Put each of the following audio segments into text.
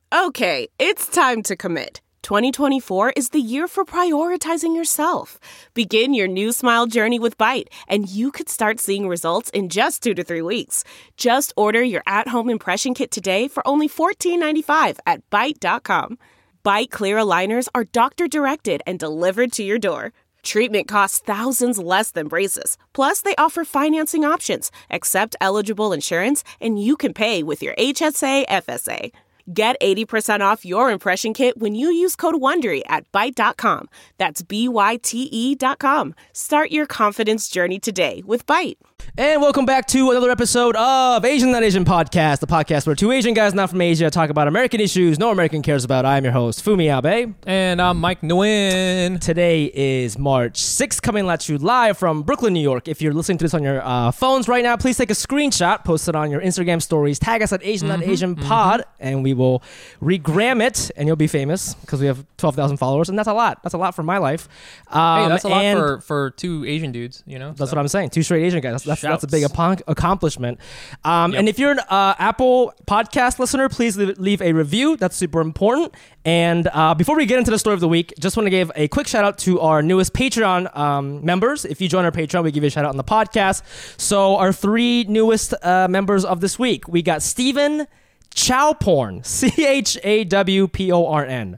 Okay, it's time to commit. 2024 is the year for prioritizing yourself. Begin your new smile journey with Byte, and you could start seeing results in just 2 to 3 weeks. Just order your at-home impression kit today for only $14.95 at Byte.com. Byte Clear aligners are doctor-directed and delivered to your door. Treatment costs thousands less than braces. Plus, they offer financing options, accept eligible insurance, and you can pay with your HSA FSA. Get 80% off your impression kit when you use code WONDERY at Byte.com. That's BYTE.com. Start your confidence journey today with Byte. And welcome back to another episode of Asian Not Asian Podcast, the podcast where two Asian guys not from Asia talk about American issues no American cares about. I'm your host, Fumi Abe. And I'm Mike Nguyen. Today is March 6th, coming at you live from Brooklyn, New York. If you're listening to this on your phones right now, please take a screenshot, post it on your Instagram stories, tag us at Asian Not Asian Pod, and we will regram it, and you'll be famous because we have 12,000 followers, and that's a lot. That's a lot for my life. Hey, that's a lot for two Asian dudes, you know? That's what I'm saying. Two straight Asian guys. That's a big accomplishment. And if you're an Apple podcast listener, please leave a review. That's super important. And before we get into the story of the week, just want to give a quick shout out to our newest Patreon members. If you join our Patreon, we give you a shout out on the podcast. So our three newest members of this week, we got Steven Chowporn, CHAWPORN.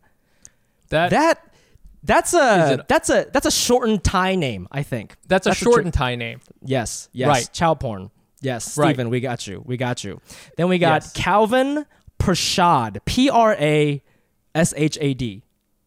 That's a shortened Thai name, I think. That's a shortened Thai name. Yes. Right. Chowporn. Yes, right. Steven, we got you. Then we got Calvin Prashad, PRASHAD.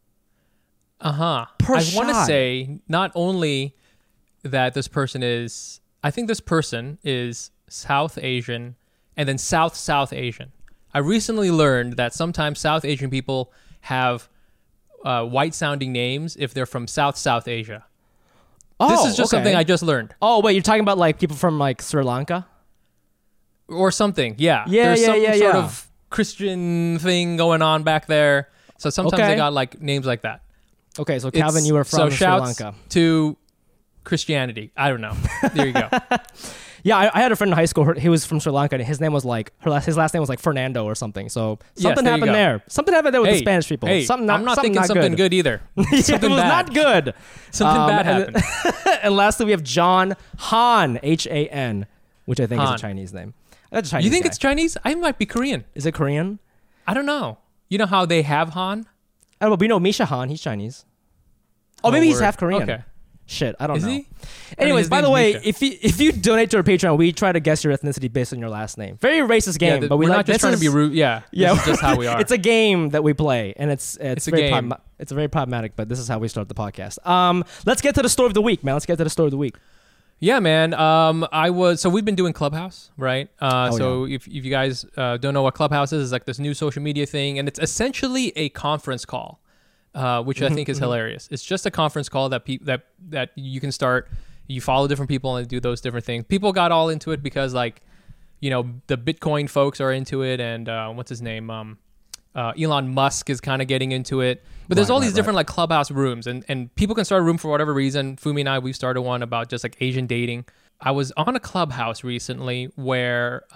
I want to say not only that this person is, I think this person is South Asian and then South Asian. I recently learned that sometimes South Asian people have white-sounding names if they're from South Asia. Oh, this is just something I just learned. Oh, wait, you're talking about like people from like Sri Lanka? Or something, yeah. There's some sort of Christian thing going on back there. So sometimes they got like names like that. Okay, so Calvin, you were from Sri Lanka. To Christianity. I don't know. There you go. Yeah, I had a friend in high school. He was from Sri Lanka, and his name was like his last name was like Fernando or something. So something happened there. Something happened there with the Spanish people. I'm not thinking something good either. Something was not good. Something bad happened. And lastly, we have John Han, HAN, which I think is a Chinese name. That's a Chinese. You think guy. it's Chinese? I might be Korean. Is it Korean? I don't know. You know how they have Han? Oh, well, we know Misha Han. He's Chinese. Oh, maybe he's half Korean. Okay. Shit, I don't know. Is he? Anyways, by the way, if you donate to our Patreon, we try to guess your ethnicity based on your last name. Very racist game, but we're not just trying to be rude. Yeah, this is just how we are. It's a game that we play, and it's very game. It's very problematic. But this is how we start the podcast. Let's get to the story of the week, man. Yeah, man. So we've been doing Clubhouse, right? If you guys don't know what Clubhouse is, it's like this new social media thing, and it's essentially a conference call. Which I think is hilarious. It's just a conference call that that you can start. You follow different people and do those different things. People got all into it because, like, you know, the Bitcoin folks are into it, and what's his name? Elon Musk is kind of getting into it. But there's all these different like Clubhouse rooms, and people can start a room for whatever reason. Fumi and I, we've started one about just like Asian dating. I was on a Clubhouse recently where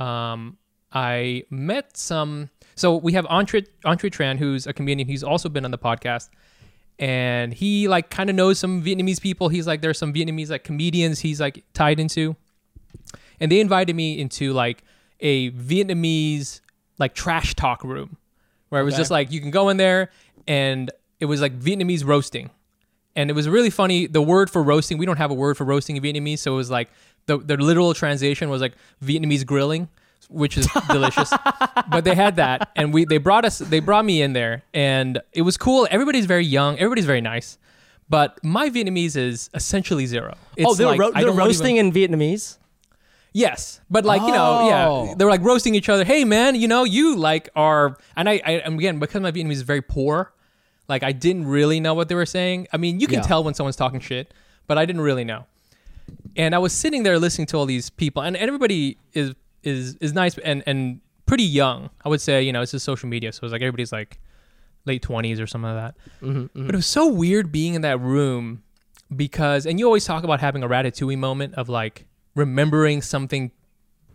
I met some. So we have Andre Tran, who's a comedian. He's also been on the podcast, and he like kind of knows some Vietnamese people. He's like, there's some Vietnamese like comedians he's like tied into, and they invited me into like a Vietnamese like trash talk room, where it was just like you can go in there, and it was like Vietnamese roasting, and it was really funny. The word for roasting, we don't have a word for roasting in Vietnamese, so it was like the literal translation was like Vietnamese grilling, which is delicious. But they had that, and they brought me in there, and it was cool. Everybody's very young, everybody's very nice, but my Vietnamese is essentially zero. It's they're roasting in Vietnamese? Yes, but like, you know, they're like roasting each other. Hey man, you know, you like are, and I again, because my Vietnamese is very poor, like I didn't really know what they were saying. I mean, you can tell when someone's talking shit, but I didn't really know. And I was sitting there listening to all these people, and everybody is nice and pretty young. I would say, you know, it's just social media, so it's like everybody's like late 20s or something like that. But it was so weird being in that room because, and you always talk about having a ratatouille moment of like remembering something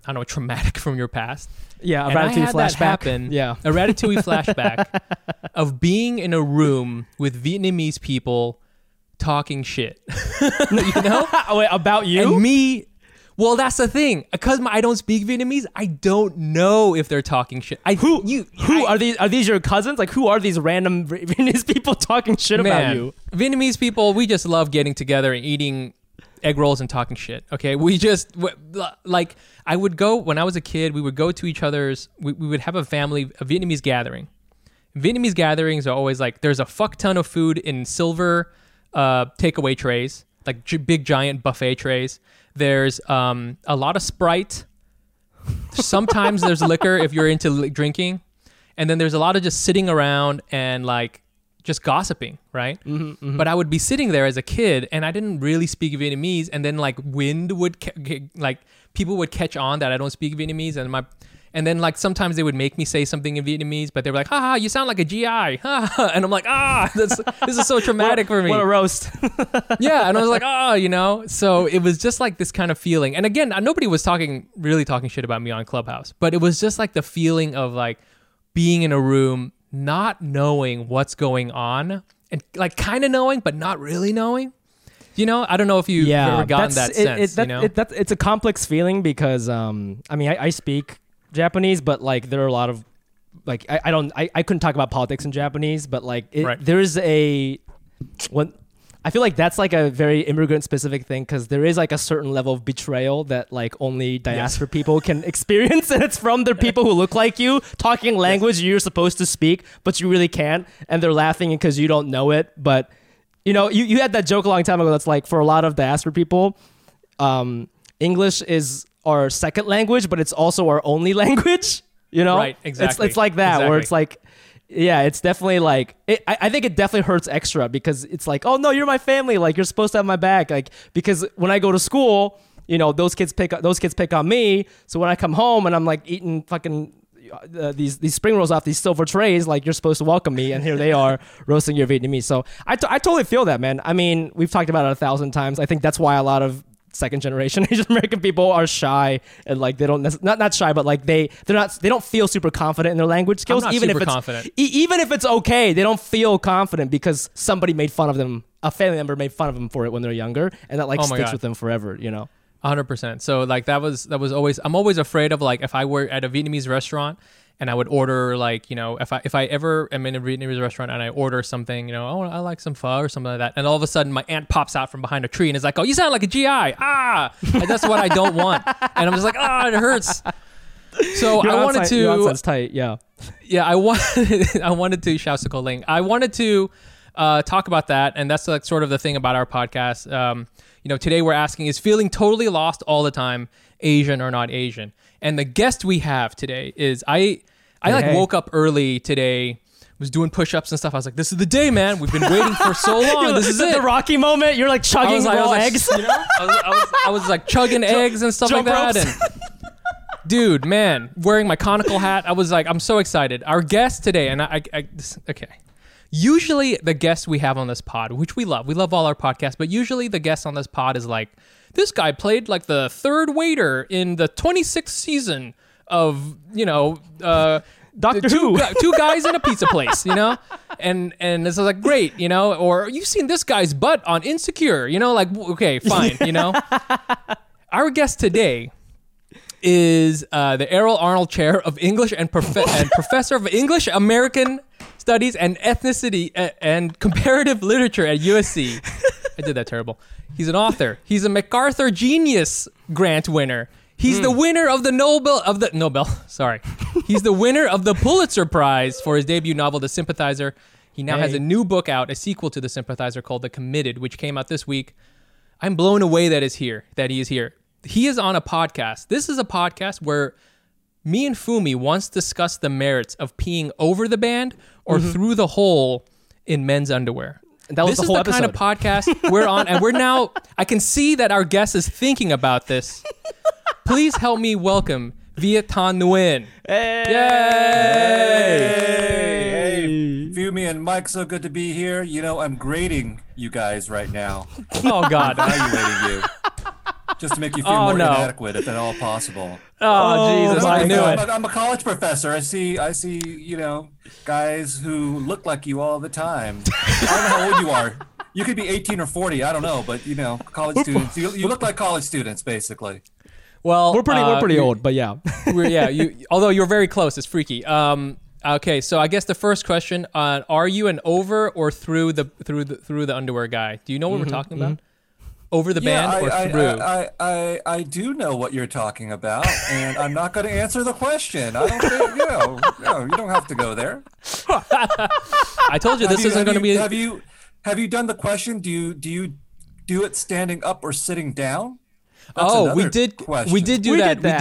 I don't know, traumatic from your past. Yeah, a Ratatouille flashback. Happen, yeah, a Ratatouille flashback of being in a room with Vietnamese people talking shit. You know? Wait, about you? And me. Well, that's the thing. Because I don't speak Vietnamese, I don't know if they're talking shit. Who are these? Are these your cousins? Like, who are these random Vietnamese people talking shit about you? Vietnamese people, we just love getting together and eating egg rolls and talking shit. Okay, we just like. I would go when I was a kid. We would go to each other's. We would have a Vietnamese gathering. Vietnamese gatherings are always like there's a fuck ton of food in silver takeaway trays, like big giant buffet trays. There's a lot of Sprite. Sometimes there's liquor if you're into drinking, and then there's a lot of just sitting around and like just gossiping, right? Mm-hmm, mm-hmm. But I would be sitting there as a kid, and I didn't really speak Vietnamese, and then like wind would like people would catch on that I don't speak Vietnamese, and then like sometimes they would make me say something in Vietnamese, but they were like, "Ha, you sound like a GI," and I'm like, this is so traumatic for me. What a roast. Yeah, and I was like, you know. So it was just like this kind of feeling, and again, nobody was really talking shit about me on Clubhouse, but it was just like the feeling of like being in a room, not knowing what's going on, and like kind of knowing, but not really knowing. You know, I don't know if you've ever gotten that sense. It's a complex feeling because, I mean, I speak Japanese, but like there are a lot of like I couldn't talk about politics in Japanese, but like there is I feel like that's like a very immigrant specific thing because there is like a certain level of betrayal that like only diaspora people can experience, and it's from the people who look like you talking language you're supposed to speak but you really can't, and they're laughing because you don't know it. But you know, you had that joke a long time ago that's like for a lot of diaspora people, English is our second language, but it's also our only language, you know? Right, exactly. It's like that, where it's like, yeah, it's definitely like, I think it definitely hurts extra because it's like, oh no, you're my family, like you're supposed to have my back, like, because when I go to school, you know, those kids pick on me, so when I come home and I'm like eating fucking these spring rolls off these silver trays, like you're supposed to welcome me, and here they are roasting your Vietnamese. So I totally feel that, man. I mean, we've talked about it 1,000 times. I think that's why a lot of second generation Asian American people are shy, and like they don't not shy, but like they don't feel super confident in their language skills. Even if it's okay, they don't feel confident because somebody made fun of them, a family member made fun of them for it when they're younger, and that like sticks with them forever, you know. 100%. So like that was always, I'm always afraid of like if I were at a Vietnamese restaurant and I would order like, you know, if I ever am in a Vietnamese restaurant and I order something, you know, oh, I like some pho or something like that, and all of a sudden my aunt pops out from behind a tree and is like, oh, you sound like a GI. And that's what I don't want. And I'm just like, it hurts. So I wanted to. Your accent's tight, yeah. Yeah, I wanted to shout to Ling. I wanted to talk about that, and that's like sort of the thing about our podcast. You know, today we're asking, is feeling totally lost all the time Asian or not Asian? And the guest we have today is I woke up early today, was doing push-ups and stuff. I was like, this is the day, man. We've been waiting for so long. This is it. The Rocky moment. You're like chugging raw eggs. You know? I was like chugging eggs and stuff like that. And dude, man, wearing my conical hat. I was like, I'm so excited. Our guest today, and okay. Usually the guests we have on this pod, which we love all our podcasts, but usually the guest on this pod is like, this guy played like the third waiter in the 26th season of, you know, Doctor Who. Two guys in a pizza place, you know? And it's like, great, you know? Or you've seen this guy's butt on Insecure, you know? Like, okay, fine, you know? Our guest today is the Errol Arnold Chair of English and Professor of English, American Studies and Ethnicity and Comparative Literature at USC. I did that terrible. He's an author. He's a MacArthur Genius Grant winner. He's the winner of the He's the winner of the Pulitzer Prize for his debut novel, The Sympathizer. He now has a new book out, a sequel to The Sympathizer called The Committed, which came out this week. I'm blown away that he is here. He is on a podcast. This is a podcast where me and Fumi once discussed the merits of peeing over the band or through the hole in men's underwear. That was the whole episode. This is the kind of podcast we're on, and we're now, I can see that our guest is thinking about this. Please help me welcome Viet Thanh Nguyen. Hey! Hey! Fumi and Mike, so good to be here. You know, I'm grading you guys right now. Oh, God. I'm evaluating you. just to make you feel more inadequate, if at all possible. Oh, Jesus! I knew it. I'm a college professor. I see, guys who look like you all the time. I don't know how old you are. You could be 18 or 40. I don't know, but college students. You look like college students, basically. Well, we're pretty old, but yeah. Although you're very close, it's freaky. Okay, so I guess the first question: are you an over or through the underwear guy? Do you know what we're talking about? Over the band or through? I do know what you're talking about, and I'm not going to answer the question. I don't think you don't have to go there. I told you this isn't going to be. Have you done the question? Do you do it standing up or sitting down? We did do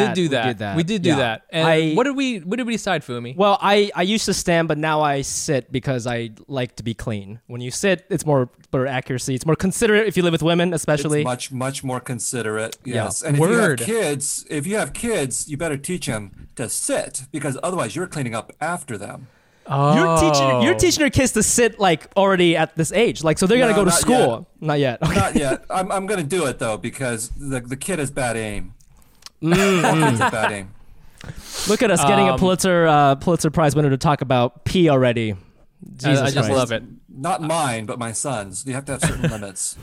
that. And what did we decide, Fumi? Well, I used to stand, but now I sit because I like to be clean. When you sit, it's more better accuracy. It's more considerate if you live with women, especially. It's much more considerate. Yes. Yeah. And if you have kids, you better teach them to sit, because otherwise you're cleaning up after them. Oh. You're teaching your kids to sit like already at this age, like so they're gonna go to school. Yet. Not yet. Okay. Not yet. I'm gonna do it though, because the kid has bad aim. Kids have bad aim. Look at us getting a Pulitzer Prize winner to talk about pee already. Jesus I just love it. Not mine, but my son's. You have to have certain limits.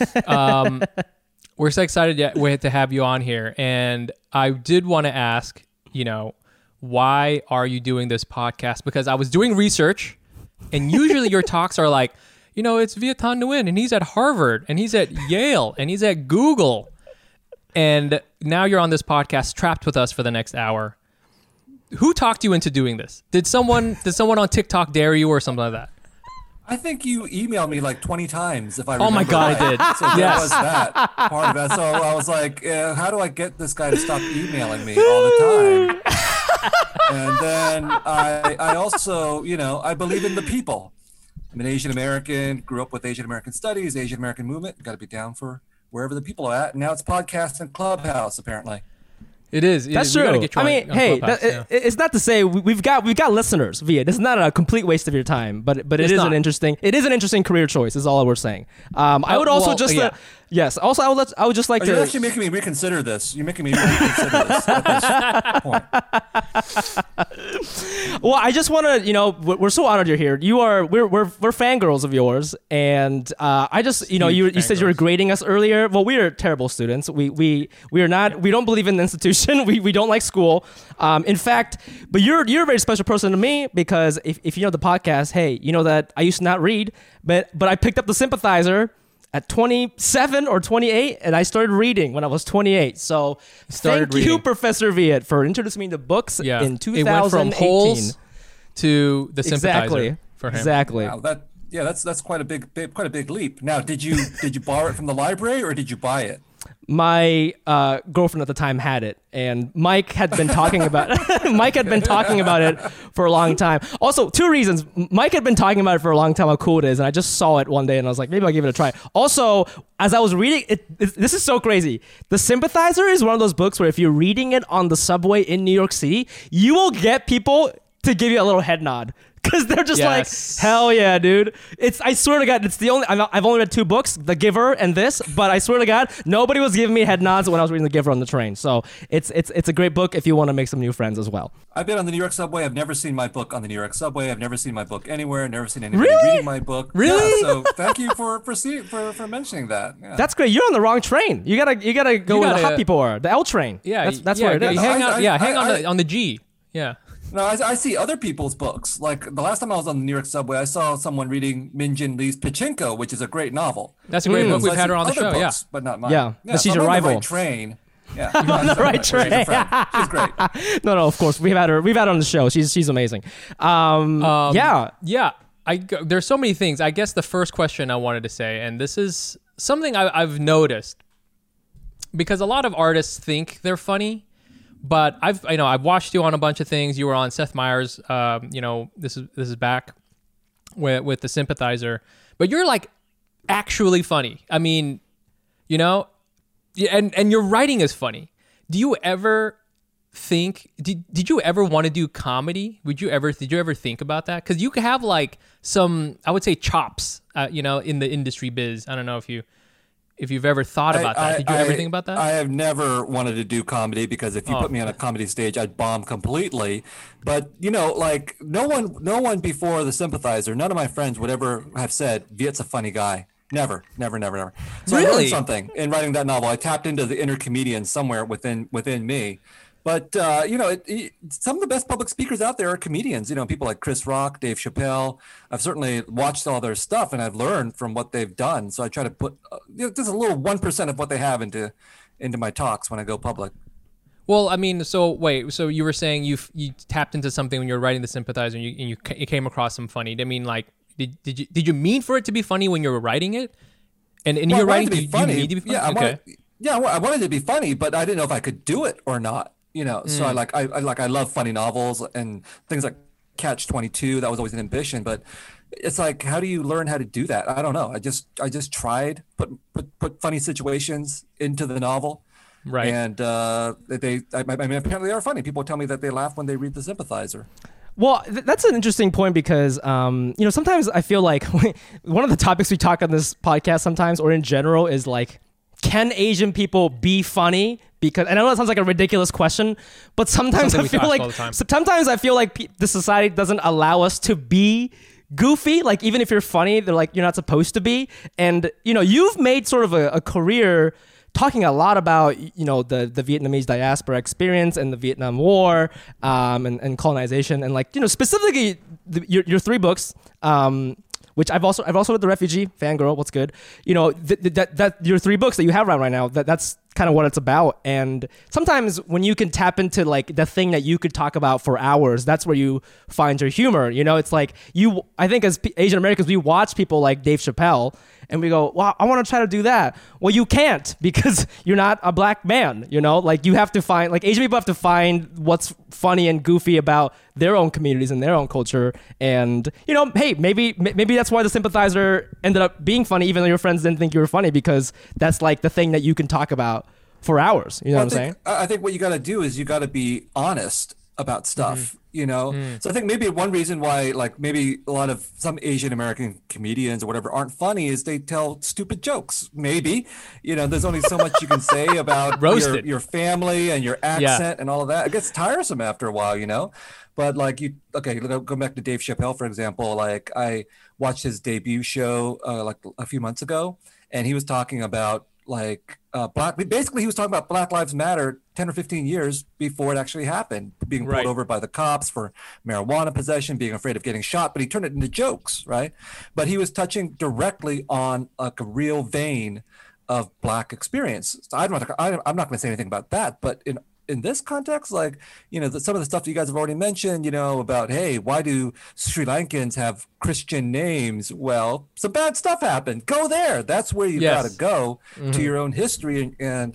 We're so excited to have you on here, and I did want to ask, why are you doing this podcast? Because I was doing research, and usually your talks are like, it's Viet Thanh Nguyen, and he's at Harvard, and he's at Yale, and he's at Google. And now you're on this podcast trapped with us for the next hour. Who talked you into doing this? Did someone on TikTok dare you or something like that? I think you emailed me like 20 times, if I remember. Oh my God, I did. So that was that part of that. So I was like, how do I get this guy to stop emailing me all the time? And then I also, I believe in the people. I'm an Asian American, grew up with Asian American studies, Asian American movement. Got to be down for wherever the people are at. And now it's podcast and Clubhouse, apparently. It is. That's true. It's not to say we've got listeners via. This is not a complete waste of your time, but it is an interesting career choice. Is all we're saying. I would also yes. Also, I would just like to. You're actually making me reconsider this. You're making me reconsider this at this point. Well, I just want to. We're so honored you're here. We're fangirls of yours, and I just you said you were grading us earlier. Well, we are terrible students. We are not. We don't believe in the institution. We don't like school. In fact, but you're a very special person to me, because if you know the podcast, hey, you know that I used to not read, but I picked up the Sympathizer at 27 or 28, and I started reading when I was 28. So thank you, Professor Viet, for introducing me to books in 2018. It went from Holes to the Sympathizer for him. Exactly. Wow, that's quite a big leap. Now, did you borrow it from the library, or did you buy it? My girlfriend at the time had it, and Mike had been talking about it for a long time. Also, two reasons. Mike had been talking about it for a long time, how cool it is, and I just saw it one day, and I was like, maybe I'll give it a try. Also, as I was reading it, this is so crazy. The Sympathizer is one of those books where if you're reading it on the subway in New York City, you will get people to give you a little head nod. Because they're just like, hell yeah, dude. I swear to God, it's the only, I've only read two books, The Giver and this, but I swear to God, nobody was giving me head nods when I was reading The Giver on the train. So it's a great book if you want to make some new friends as well. I've been on the New York subway. I've never seen my book on the New York subway. I've never seen my book anywhere. Never seen anybody reading my book. Really? Yeah, so thank you for mentioning that. Yeah. That's great. You're on the wrong train. You gotta go where the hot people are. The L train. Yeah, that's where it is. Hang on the G. Yeah. No, I see other people's books. Like the last time I was on the New York subway, I saw someone reading Min Jin Lee's Pachinko, which is a great novel. That's a great book. We've had her on the show, books, but not mine. Yeah, but she's your rival. On the right train. Yeah, you're on the right train. She's great. No, of course we've had her on the show. She's amazing. Yeah. There's so many things. I guess the first question I wanted to say, and this is something I've noticed, because a lot of artists think they're funny. But I've watched you on a bunch of things. You were on Seth Meyers. This is back with the Sympathizer. But you're like actually funny. I mean, and your writing is funny. Do you ever think? Did you ever want to do comedy? Did you ever think about that? Because you could have like some, I would say, chops. In the industry biz. I don't know if you if you've ever thought about that. Did you ever think about that? I have never wanted to do comedy because if you put me on a comedy stage, I'd bomb completely. But like no one before The Sympathizer, none of my friends would ever have said Viet's a funny guy. Never. So really? I learned something in writing that novel. I tapped into the inner comedian somewhere within me. But some of the best public speakers out there are comedians. People like Chris Rock, Dave Chappelle. I've certainly watched all their stuff, and I've learned from what they've done. So I try to put just a little 1% of what they have into my talks when I go public. Well, I mean, so wait, so you were saying you tapped into something when you were writing The Sympathizer, and you came across some funny. I mean, like, did you mean for it to be funny when you were writing it? And in your writing, you mean to be funny? Yeah, I wanted it to be funny, but I didn't know if I could do it or not. So I love funny novels and things like Catch-22. That was always an ambition, but it's like, how do you learn how to do that? I don't know. I just tried put funny situations into the novel, right? And apparently they are funny. People tell me that they laugh when they read The Sympathizer. Well, that's an interesting point because, sometimes I feel like one of the topics we talk on this podcast sometimes, or in general, is like, can Asian people be funny? Because, and I know that sounds like a ridiculous question, but sometimes I feel like the society doesn't allow us to be goofy. Like, even if you're funny, they're like, you're not supposed to be. And, you've made sort of a career talking a lot about, the Vietnamese diaspora experience and the Vietnam War, and colonization, and specifically your 3 books, which I've also read The Refugee, Fangirl, What's Good. That your 3 books that you have around right now, that's kind of what it's about. And sometimes when you can tap into like the thing that you could talk about for hours, that's where you find your humor. It's like I think as Asian Americans, we watch people like Dave Chappelle and we go, well, I want to try to do that. Well, you can't because you're not a black man, like you have to find, like Asian people have to find what's funny and goofy about their own communities and their own culture. And, hey, maybe that's why The Sympathizer ended up being funny, even though your friends didn't think you were funny, because that's like the thing that you can talk about for hours. You know what I'm saying? I think what you got to do is you got to be honest about stuff, So I think maybe one reason why, like, maybe a lot of some Asian American comedians or whatever aren't funny is they tell stupid jokes. Maybe, there's only so much you can say about your family and your accent and all of that. It gets tiresome after a while, But like go back to Dave Chappelle, for example. Like, I watched his debut show like a few months ago, and he was talking about he was talking about Black Lives Matter 10 or 15 years before it actually happened, being pulled over by the cops for marijuana possession, being afraid of getting shot, but he turned it into jokes, right? But he was touching directly on like a real vein of Black experience. So I'm not going to say anything about that, but in this context, like, some of the stuff that you guys have already mentioned, about, hey, why do Sri Lankans have Christian names? Well, some bad stuff happened. Go there. That's where you got to go to your own history. And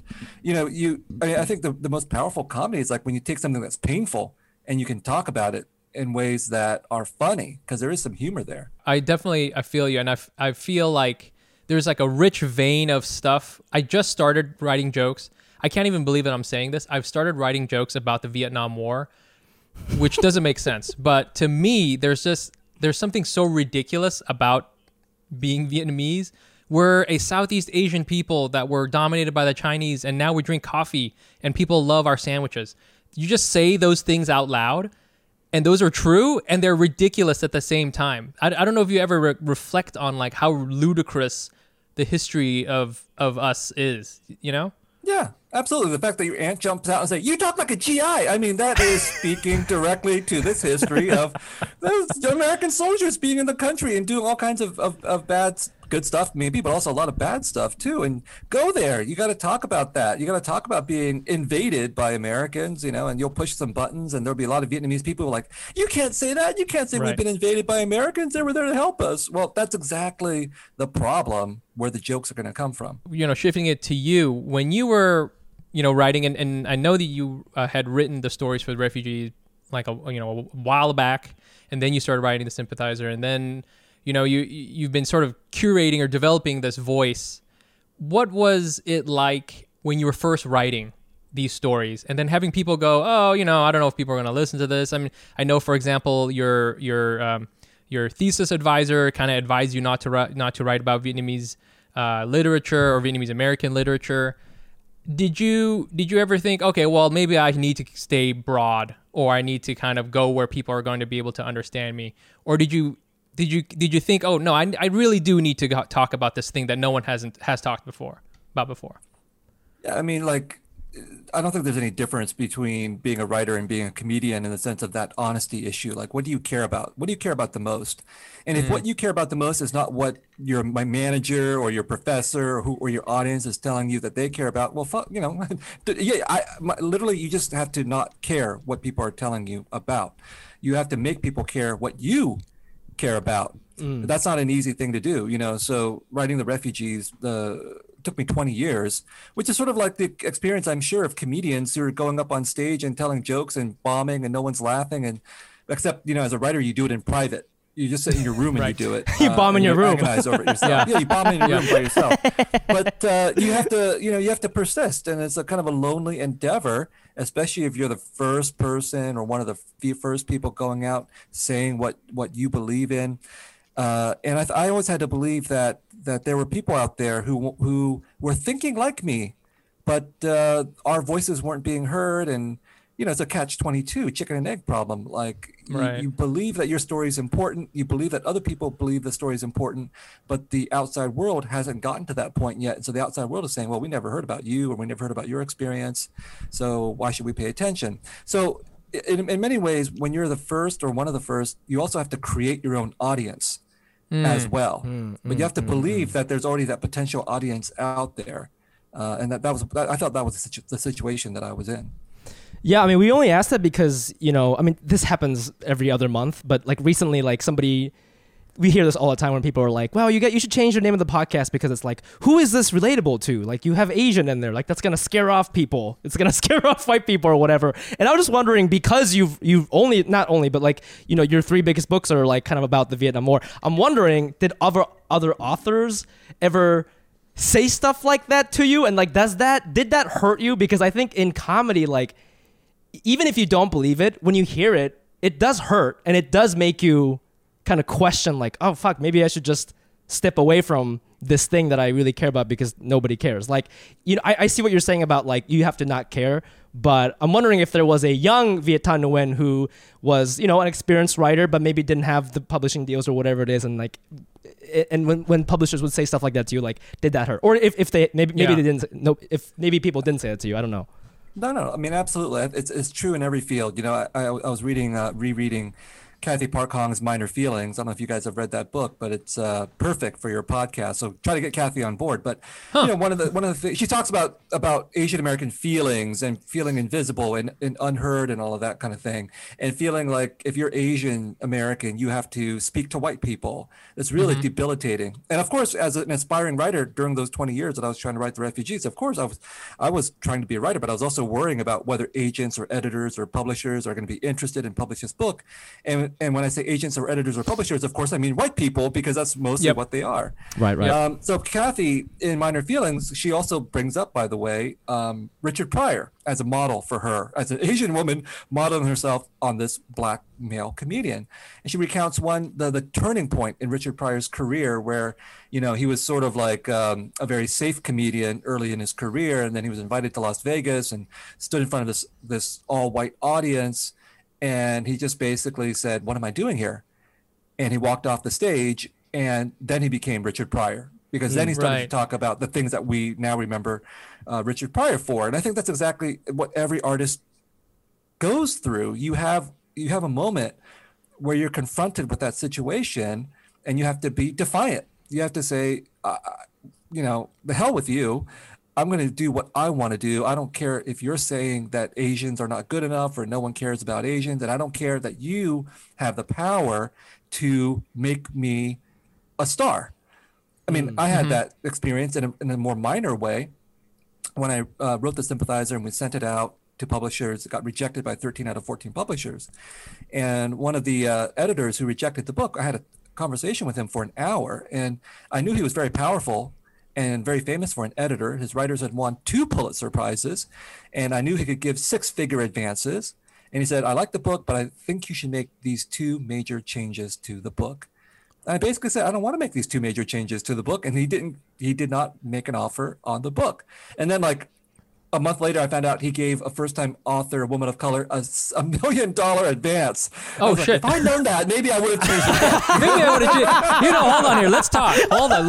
I think the most powerful comedy is like when you take something that's painful and you can talk about it in ways that are funny, because there is some humor there. I feel you. And I feel like there's like a rich vein of stuff. I just started writing jokes. I can't even believe that I'm saying this. I've started writing jokes about the Vietnam War, which doesn't make sense. But to me, there's something so ridiculous about being Vietnamese. We're a Southeast Asian people that were dominated by the Chinese, and now we drink coffee and people love our sandwiches. You just say those things out loud, and those are true, and they're ridiculous at the same time. I don't know if you ever reflect on like how ludicrous the history of us is, Yeah, absolutely. The fact that your aunt jumps out and says, "You talk like a GI." I mean, that is speaking directly to this history of those American soldiers being in the country and doing all kinds of bad, good stuff maybe, but also a lot of bad stuff too. And go there. You got to talk about that. You got to talk about being invaded by Americans, and you'll push some buttons and there'll be a lot of Vietnamese people who are like, "You can't say that. You can't say we've been invaded by Americans. They were there to help us." Well, that's exactly the problem, where the jokes are going to come from. Shifting it to you, when you were, writing, and I know that you had written the stories for The Refugee like a while back, and then you started writing The Sympathizer, and then, you've been sort of curating or developing this voice. What was it like when you were first writing these stories, and then having people go, "Oh, I don't know if people are going to listen to this." I mean, I know, for example, your thesis advisor kind of advised you not to write about Vietnamese literature or Vietnamese American literature. Did you ever think, okay, well, maybe I need to stay broad, or I need to kind of go where people are going to be able to understand me? Or did you think, oh no, I really do need to talk about this thing that no one has talked about before? Yeah, I mean, like, I don't think there's any difference between being a writer and being a comedian in the sense of that honesty issue. Like, what do you care about? What do you care about the most? And if what you care about the most is not what my manager or your professor or your audience is telling you that they care about, well, literally, you just have to not care what people are telling you about. You have to make people care what you care about. That's not an easy thing to do, So writing The Refugees, took me 20 years, which is sort of like the experience, I'm sure, of comedians who are going up on stage and telling jokes and bombing and no one's laughing. And except, as a writer, you do it in private. You just sit in your room and you do it. You bomb in your room. Agonize over it yourself. Yeah, you bomb in your room by yourself. But you have to persist, and it's a kind of a lonely endeavor, especially if you're the first person or one of the first people going out saying what you believe in. And I always had to believe that there were people out there who were thinking like me, but our voices weren't being heard. And, it's a catch-22, chicken and egg problem. Like, you believe that your story is important. You believe that other people believe the story is important, but the outside world hasn't gotten to that point yet. And so the outside world is saying, well, we never heard about you, or we never heard about your experience, so why should we pay attention? So in many ways, when you're the first or one of the first, you also have to create your own audience as well. But you have to believe that there's already that potential audience out there. And I thought that was the situation that I was in. Yeah, I mean, we only asked that because, this happens every other month, but like recently, like we hear this all the time when people are like, well, you should change your name of the podcast because it's like, who is this relatable to? Like, you have Asian in there, like that's going to scare off people. It's going to scare off white people or whatever. And I was just wondering, because you've not only, but like, your 3 biggest books are like kind of about the Vietnam War. I'm wondering, did other authors ever say stuff like that to you? And like, did that hurt you? Because I think in comedy, like, even if you don't believe it, when you hear it, it does hurt, and it does make you kind of question, like, oh fuck, maybe I should just step away from this thing that I really care about because nobody cares. Like, I see what you're saying about like you have to not care, but I'm wondering if there was a young Viet Thanh Nguyen who was, an experienced writer, but maybe didn't have the publishing deals or whatever it is, and like, and when publishers would say stuff like that to you, like, did that hurt? Or if they maybe they didn't, no, if maybe people didn't say it to you, I don't know. No. I mean, absolutely. It's true in every field. I was rereading Kathy Park Hong's Minor Feelings. I don't know if you guys have read that book, but it's perfect for your podcast. So try to get Kathy on board. But one of the things she talks about Asian American feelings and feeling invisible and unheard and all of that kind of thing, and feeling like if you're Asian American, you have to speak to white people. It's really debilitating. And of course, as an aspiring writer during those 20 years that I was trying to write The Refugees, of course I was trying to be a writer, but I was also worrying about whether agents or editors or publishers are going to be interested in publish this book. And when I say agents or editors or publishers, of course, I mean white people, because that's mostly what they are. Right. So Kathy, in Minor Feelings, she also brings up, by the way, Richard Pryor as a model for her, as an Asian woman modeling herself on this black male comedian. And she recounts the turning point in Richard Pryor's career where, he was sort of like a very safe comedian early in his career. And then he was invited to Las Vegas and stood in front of this all-white audience. And he just basically said, what am I doing here? And he walked off the stage, and then he became Richard Pryor, because then he started to talk about the things that we now remember Richard Pryor for. And I think that's exactly what every artist goes through. You have a moment where you're confronted with that situation, and you have to be defiant. You have to say, the hell with you. I'm going to do what I want to do. I don't care if you're saying that Asians are not good enough or no one cares about Asians. And I don't care that you have the power to make me a star. I mean, I had that experience in a more minor way when I wrote The Sympathizer, and we sent it out to publishers. It got rejected by 13 out of 14 publishers. And one of the editors who rejected the book, I had a conversation with him for an hour, and I knew he was very powerful and very famous for an editor. His writers had won 2 Pulitzer Prizes, and I knew he could give 6-figure advances. And he said, I like the book, but I think you should make these 2 major changes to the book. I basically said, I don't want to make these 2 major changes to the book. And he did not make an offer on the book. And then like a month later, I found out he gave a first-time author, a woman of color, a $1 million advance. Oh, shit. Like, if I'd known that, maybe I would have changed it. Maybe I would have changed. Hold on here. Let's talk. Hold on.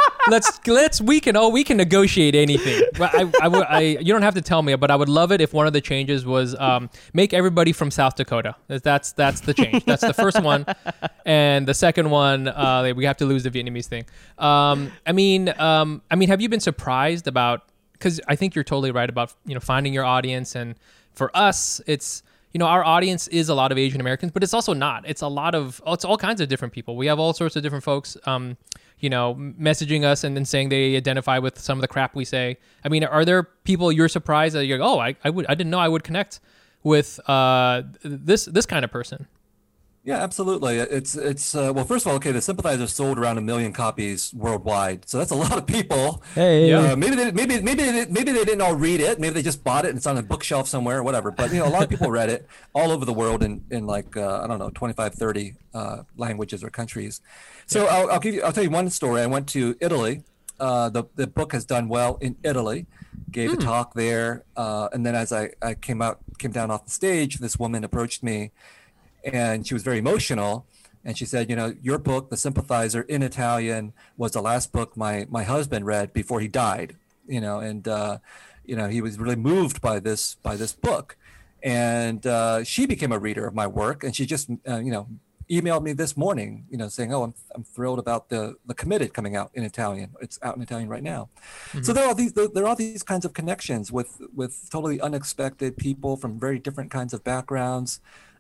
We can negotiate anything. You don't have to tell me, but I would love it if one of the changes was make everybody from South Dakota. That's the change. That's the first one. And the second one, we have to lose the Vietnamese thing. I mean, have you been surprised about, because I think you're totally right about, finding your audience. And for us, it's, our audience is a lot of Asian Americans, but it's also not. It's it's all kinds of different people. We have all sorts of different folks, messaging us and then saying they identify with some of the crap we say. I mean, are there people you're surprised that you're like, I didn't know I would connect with this kind of person? Yeah, absolutely. It's well, first of all, okay, the Sympathizer sold around 1 million copies worldwide, so that's a lot of people. Hey, maybe they didn't all read it. Maybe they just bought it and it's on a bookshelf somewhere or whatever. But a lot of people read it all over the world in like I don't know, 25, 30 languages or countries. So I'll tell you one story. I went to Italy. The book has done well in Italy. Gave a talk there, and then as I came down off the stage, this woman approached me. And she was very emotional, and she said, your book, The Sympathizer in Italian, was the last book my husband read before he died. And he was really moved by this book, and she became a reader of my work, and she just emailed me this morning, saying, "Oh, I'm thrilled about the Committed coming out in Italian. It's out in Italian right now." Mm-hmm. So there are all these kinds of connections with totally unexpected people from very different kinds of backgrounds.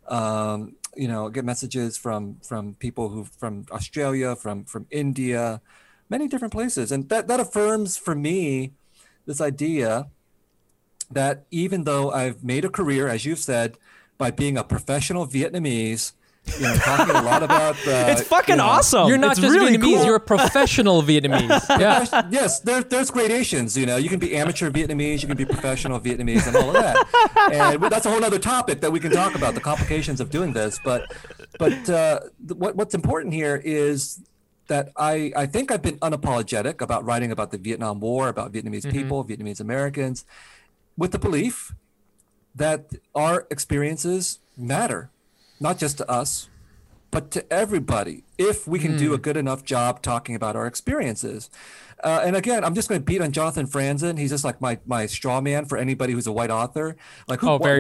Get messages from people from Australia, from India, many different places. And that affirms for me this idea that even though I've made a career, as you've said, by being a professional Vietnamese, talking a lot about it's fucking awesome. You're not it's just really Vietnamese, cool. you're a professional Vietnamese. Yeah. Yes, there's gradations. You can be amateur Vietnamese, you can be professional Vietnamese, and all of that. And that's a whole other topic that we can talk about, the complications of doing this. But what's important here is that I think I've been unapologetic about writing about the Vietnam War, about Vietnamese people, Vietnamese Americans, with the belief that our experiences matter. Not just to us, but to everybody, if we can do a good enough job talking about our experiences. And again, I'm just going to beat on Jonathan Franzen. He's just like my straw man for anybody who's a white author. Like,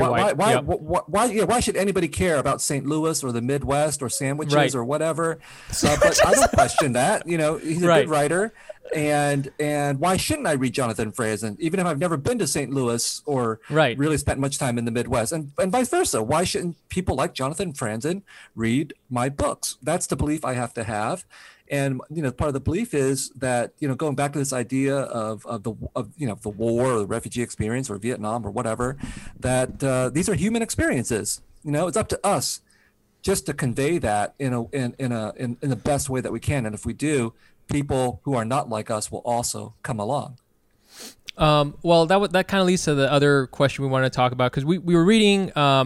why should anybody care about St. Louis or the Midwest or sandwiches or whatever? But I don't question that. He's a good writer. And why shouldn't I read Jonathan Franzen, even if I've never been to St. Louis or really spent much time in the Midwest, and vice versa? Why shouldn't people like Jonathan Franzen read my books? That's the belief I have to have. And part of the belief is that going back to this idea of the war or the refugee experience or Vietnam or whatever, that these are human experiences. It's up to us just to convey that in the best way that we can. And if we do, people who are not like us will also come along. Well, that kind of leads to the other question we wanted to talk about, because we were reading.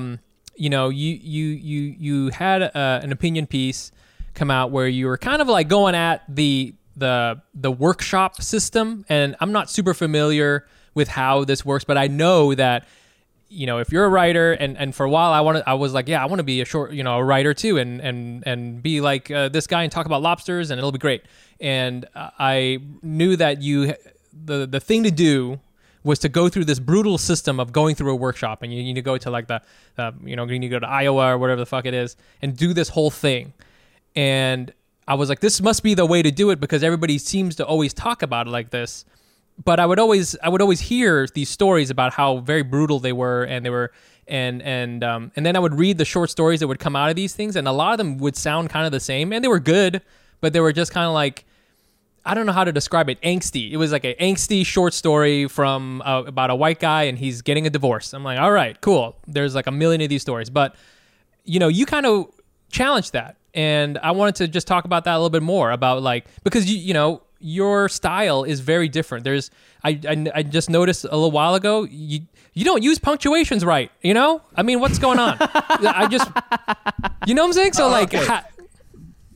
You had an opinion piece come out where you were kind of like going at the workshop system, and I'm not super familiar with how this works, but I know that if you're a writer, and for a while I was like, I want to be a writer too, and be like this guy and talk about lobsters, and it'll be great. And I knew that the thing to do was to go through this brutal system of going through a workshop, and you need to go to like you need to go to Iowa or whatever the fuck it is, and do this whole thing. And I was like, this must be the way to do it, because everybody seems to always talk about it like this. But I would always hear these stories about how very brutal they were, and then I would read the short stories that would come out of these things, and a lot of them would sound kind of the same, and they were good, but they were just kind of like, I don't know how to describe it, angsty. It was like an angsty short story from about a white guy, and he's getting a divorce. I'm like, all right, cool. There's like a million of these stories, but you kind of challenged that. And I wanted to just talk about that a little bit more, about like, because your style is very different. I just noticed a little while ago, you don't use punctuations right. I mean, what's going on? You know what I'm saying? So okay.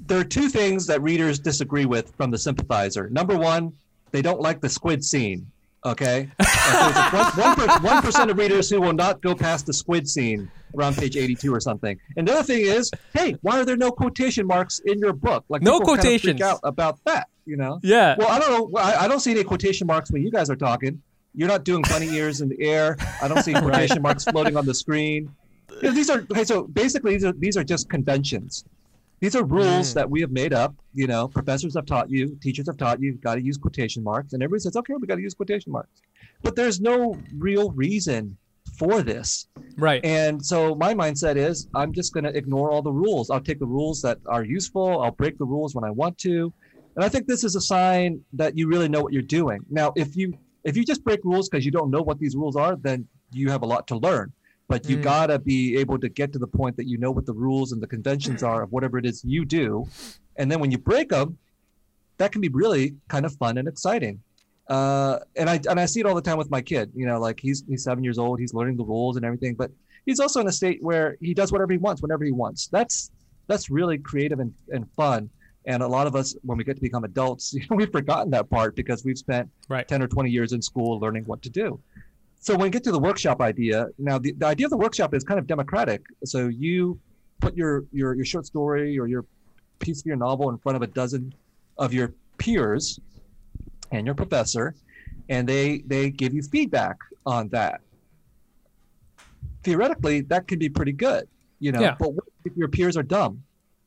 there are two things that readers disagree with from the Sympathizer. Number one, they don't like the squid scene. Okay, so 1% of readers who will not go past the squid scene around page 82 or something. And the other thing is, hey, why are there no quotation marks in your book? Like, no people quotations. kind of freak out about that, you know? Yeah. Well, I don't know. I don't see any quotation marks when you guys are talking. You're not doing bunny ears in the air. I don't see quotation marks floating on the screen. You know, these are okay. So basically, these are just conventions. These are rules that we have made up. You know, professors have taught you, teachers have taught you, got to use quotation marks, and everybody says, okay, we got to use quotation marks. But there's no real reason for this. Right. And so my mindset is, I'm just going to ignore all the rules. I'll take the rules that are useful. I'll break the rules when I want to. And I think this is a sign that you really know what you're doing. Now, if you just break rules because you don't know what these rules are, then you have a lot to learn. But you gotta be able to get to the point that you know what the rules and the conventions are of whatever it is you do. And then when you break them, that can be really kind of fun and exciting. And I see it all the time with my kid. You know, like he's 7 years old, he's learning the rules and everything, but he's also in a state where he does whatever he wants, whenever he wants. That's really creative and fun. And a lot of us, when we get to become adults, you know, we've forgotten that part because we've spent 10 or 20 years in school learning what to do. So when we get to the workshop idea, now the idea of the workshop is kind of democratic. So you put your short story or your piece of your novel in front of a dozen of your peers and your professor, and they give you feedback on that. Theoretically, that can be pretty good, you know. Yeah. But what if your peers are dumb?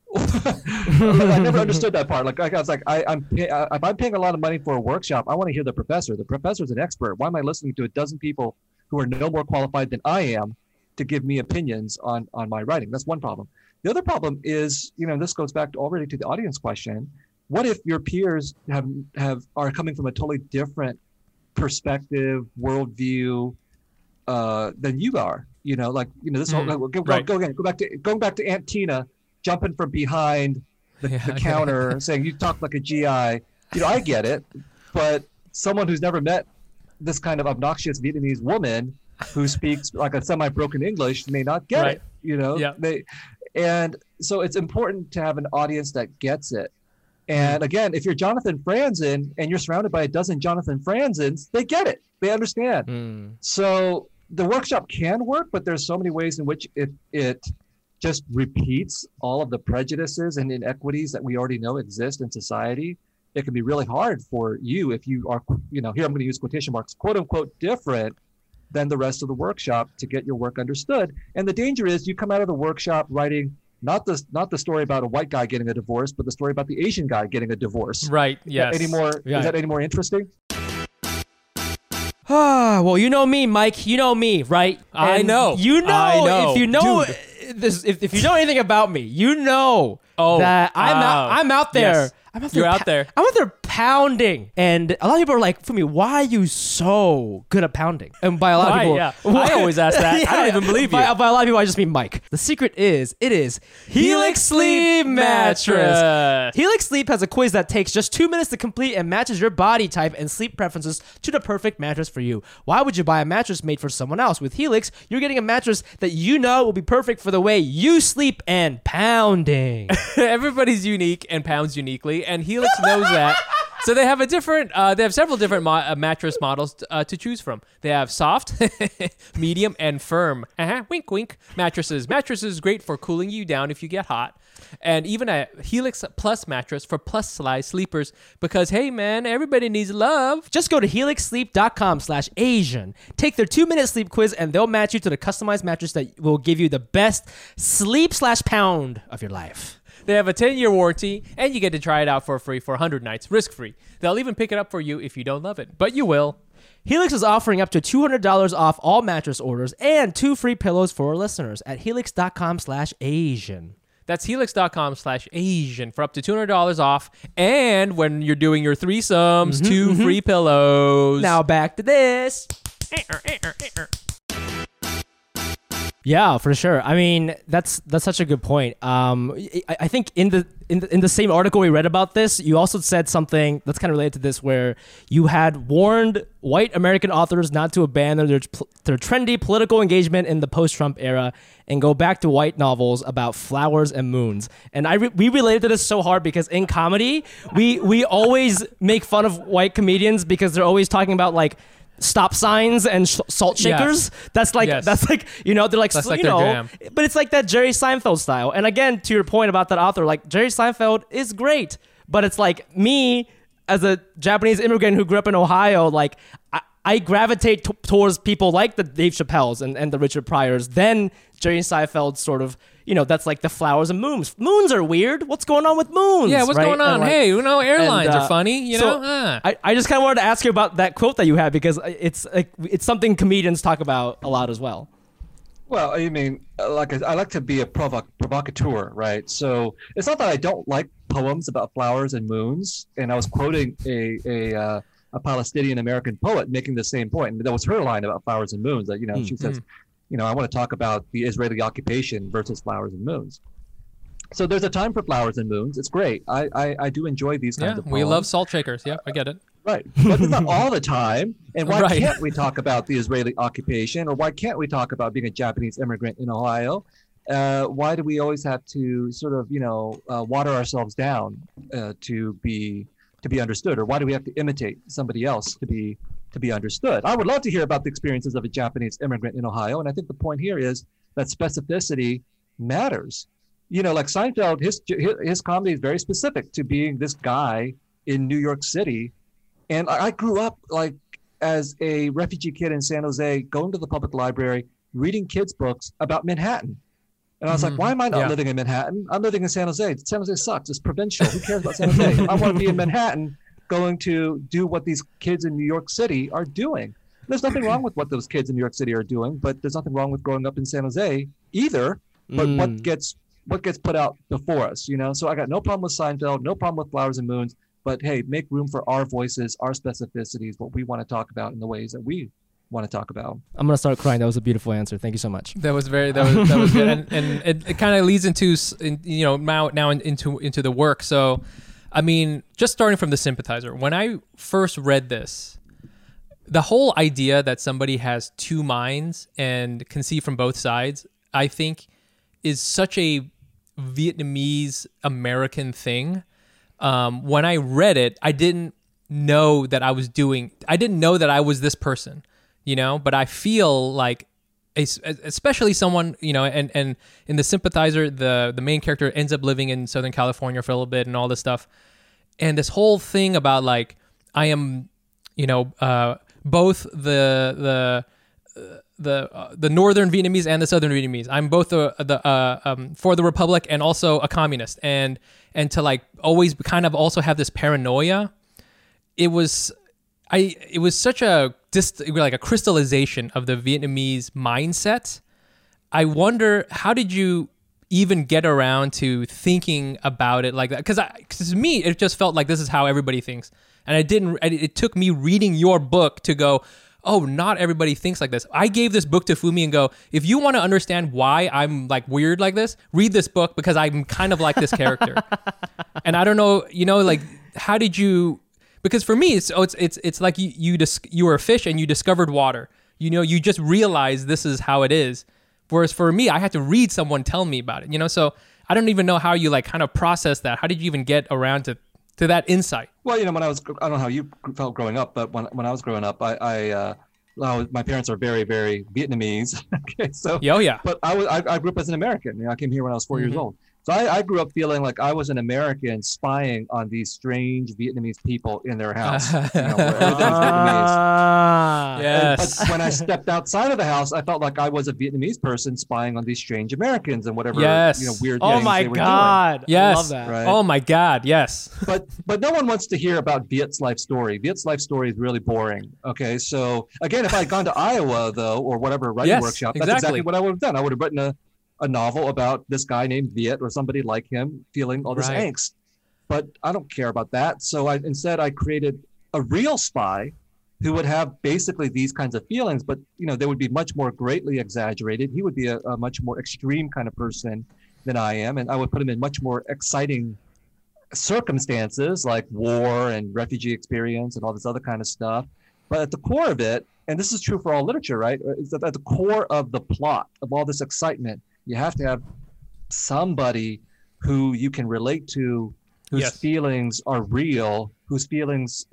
I never understood that part. Like I was like, if I'm paying a lot of money for a workshop, I want to hear the professor. The professor's an expert. Why am I listening to a dozen people who are no more qualified than I am to give me opinions on my writing? That's one problem. The other problem is, you know, this goes back already to the audience question. What if your peers are coming from a totally different perspective, worldview than you are? You know, like, you know, this whole going back to Aunt Tina jumping from behind the counter saying, you talk like a GI. You know, I get it, but someone who's never met this kind of obnoxious Vietnamese woman who speaks like a semi-broken English may not get it, you know? And so it's important to have an audience that gets it. And again, if you're Jonathan Franzen and you're surrounded by a dozen Jonathan Franzens, they get it. They understand. So the workshop can work, but there's so many ways in which it just repeats all of the prejudices and inequities that we already know exist in society. It can be really hard for you if you are, you know, here I'm going to use quotation marks, quote unquote, different than the rest of the workshop to get your work understood. And the danger is you come out of the workshop writing not the story about a white guy getting a divorce, but the story about the Asian guy getting a divorce. Right. Yes. Is that any more interesting? Well, you know me, Mike. You know me, right? I know. You know. I know. If you know this, if you know anything about me, you know that I'm out there. Yes. You're out there. I'm out there pounding. And a lot of people are like, Fumi, why are you so good at pounding? And by a lot of people... Yeah. I always ask that. I don't even believe you. By a lot of people, I just mean Mike. The secret is, it is Helix Sleep Mattress. Helix Sleep has a quiz that takes just 2 minutes to complete and matches your body type and sleep preferences to the perfect mattress for you. Why would you buy a mattress made for someone else? With Helix, you're getting a mattress that you know will be perfect for the way you sleep and pounding. Everybody's unique and pounds uniquely, and Helix knows that. So they have several different mattress models to choose from. They have soft, medium, and firm. Wink, wink. Mattresses. Mattresses great for cooling you down if you get hot. And even a Helix Plus mattress for plus size sleepers because, hey, man, everybody needs love. Just go to helixsleep.com/Asian. Take their 2-minute sleep quiz, and they'll match you to the customized mattress that will give you the best sleep/pound of your life. They have a 10-year warranty, and you get to try it out for free for 100 nights, risk-free. They'll even pick it up for you if you don't love it, but you will. Helix is offering up to $200 off all mattress orders and 2 free pillows for our listeners at helix.com/Asian. That's helix.com/Asian for up to $200 off. And when you're doing your threesomes, 2 free pillows. Now back to this. Yeah, for sure. I mean, that's such a good point. I think in the same article we read about this, you also said something that's kind of related to this, where you had warned white American authors not to abandon their trendy political engagement in the post-Trump era and go back to white novels about flowers and moons. And we related to this so hard because in comedy, we always make fun of white comedians because they're always talking about like stop signs and salt shakers. Yes. That's like Yes. you know, they're like, That's like you their know, jam. but it's like that Jerry Seinfeld style. And again, to your point about that author, like Jerry Seinfeld is great, but it's like me as a Japanese immigrant who grew up in Ohio, like I gravitate towards people like the Dave Chappelle's and the Richard Pryors, then Jerry Seinfeld sort of, you know, that's like the flowers and moons. Moons are weird. What's going on with moons? Yeah, what's right? going on? Like, hey, you know, airlines are funny, you so know? I just kind of wanted to ask you about that quote that you had because it's something comedians talk about a lot as well. Well, I mean, I like to be a provocateur, right? So it's not that I don't like poems about flowers and moons. And I was quoting a Palestinian American poet making the same point. And that was her line about flowers and moons. That, you know, she says, you know, I want to talk about the Israeli occupation versus flowers and moons. So there's a time for flowers and moons. It's great. I do enjoy these kinds of poems. We love salt shakers. Yeah, I get it. Right. But it's not all the time. And why Right. can't we talk about the Israeli occupation, or why can't we talk about being a Japanese immigrant in Ohio? Why do we always have to sort of, you know, water ourselves down to be understood? Or why do we have to imitate somebody else to be understood? I would love to hear about the experiences of a Japanese immigrant in Ohio. And I think the point here is that specificity matters. You know, like Seinfeld, his comedy is very specific to being this guy in New York City. And I grew up like as a refugee kid in San Jose, going to the public library, reading kids' books about Manhattan. And I was like, why am I not living in Manhattan? I'm living in San Jose. San Jose sucks. It's provincial. Who cares about San Jose? I want to be in Manhattan going to do what these kids in New York City are doing. There's nothing wrong with what those kids in New York City are doing, but there's nothing wrong with growing up in San Jose either. But what gets put out before us, you know? So I got no problem with Seinfeld, no problem with Flowers and Moons, but hey, make room for our voices, our specificities, what we want to talk about in the ways that we want to talk about. I'm gonna start crying. That was a beautiful answer. Thank you so much. That was good, and it kind of leads into, you know, now into the work. So, I mean, just starting from The Sympathizer, when I first read this, the whole idea that somebody has two minds and can see from both sides, I think, is such a Vietnamese American thing. When I read it, I didn't know that I was this person, you know, but I feel like, especially someone, you know, and in The Sympathizer, the main character ends up living in Southern California for a little bit and all this stuff. And this whole thing about like, I am, you know, both the Northern Vietnamese and the Southern Vietnamese. I'm both for the Republic and also a communist, and to like always kind of also have this paranoia. It was such a like a crystallization of the Vietnamese mindset. I wonder, how did you even get around to thinking about it like that? Because to me, it just felt like this is how everybody thinks, and it took me reading your book to go, oh, not everybody thinks like this. I gave this book to Fumi and go, if you want to understand why I'm like weird like this, read this book because I'm kind of like this character. And I don't know, you know, like, how did you? Because for me, it's like you were a fish and you discovered water. You know, you just realized this is how it is. Whereas for me, I had to read someone tell me about it. You know, so I don't even know how you like kind of process that. How did you even get around to that insight? Well, you know, I don't know how you felt growing up, but when I was growing up, my parents are very, very Vietnamese. Okay, so yeah. But I grew up as an American. You know, I came here when I was 4 years old. So I grew up feeling like I was an American spying on these strange Vietnamese people in their house. You know, wherever there's Vietnamese. Yes. But when I stepped outside of the house, I felt like I was a Vietnamese person spying on these strange Americans and whatever, yes. you know, weird oh things my they were God. doing. Yes. I love that. Right? Oh my God. Yes. But no one wants to hear about Viet's life story. Viet's life story is really boring. Okay, so again, if I had gone to Iowa though, or whatever writing workshop, that's exactly what I would have done. I would have written a novel about this guy named Viet or somebody like him feeling all this angst. But I don't care about that. So instead I created a real spy who would have basically these kinds of feelings, but they would be much more greatly exaggerated. He would be a much more extreme kind of person than I am, and I would put him in much more exciting circumstances like war and refugee experience and all this other kind of stuff. But at the core of it, and this is true for all literature, right? Is that at the core of the plot of all this excitement, you have to have somebody who you can relate to, whose feelings are real, whose feelings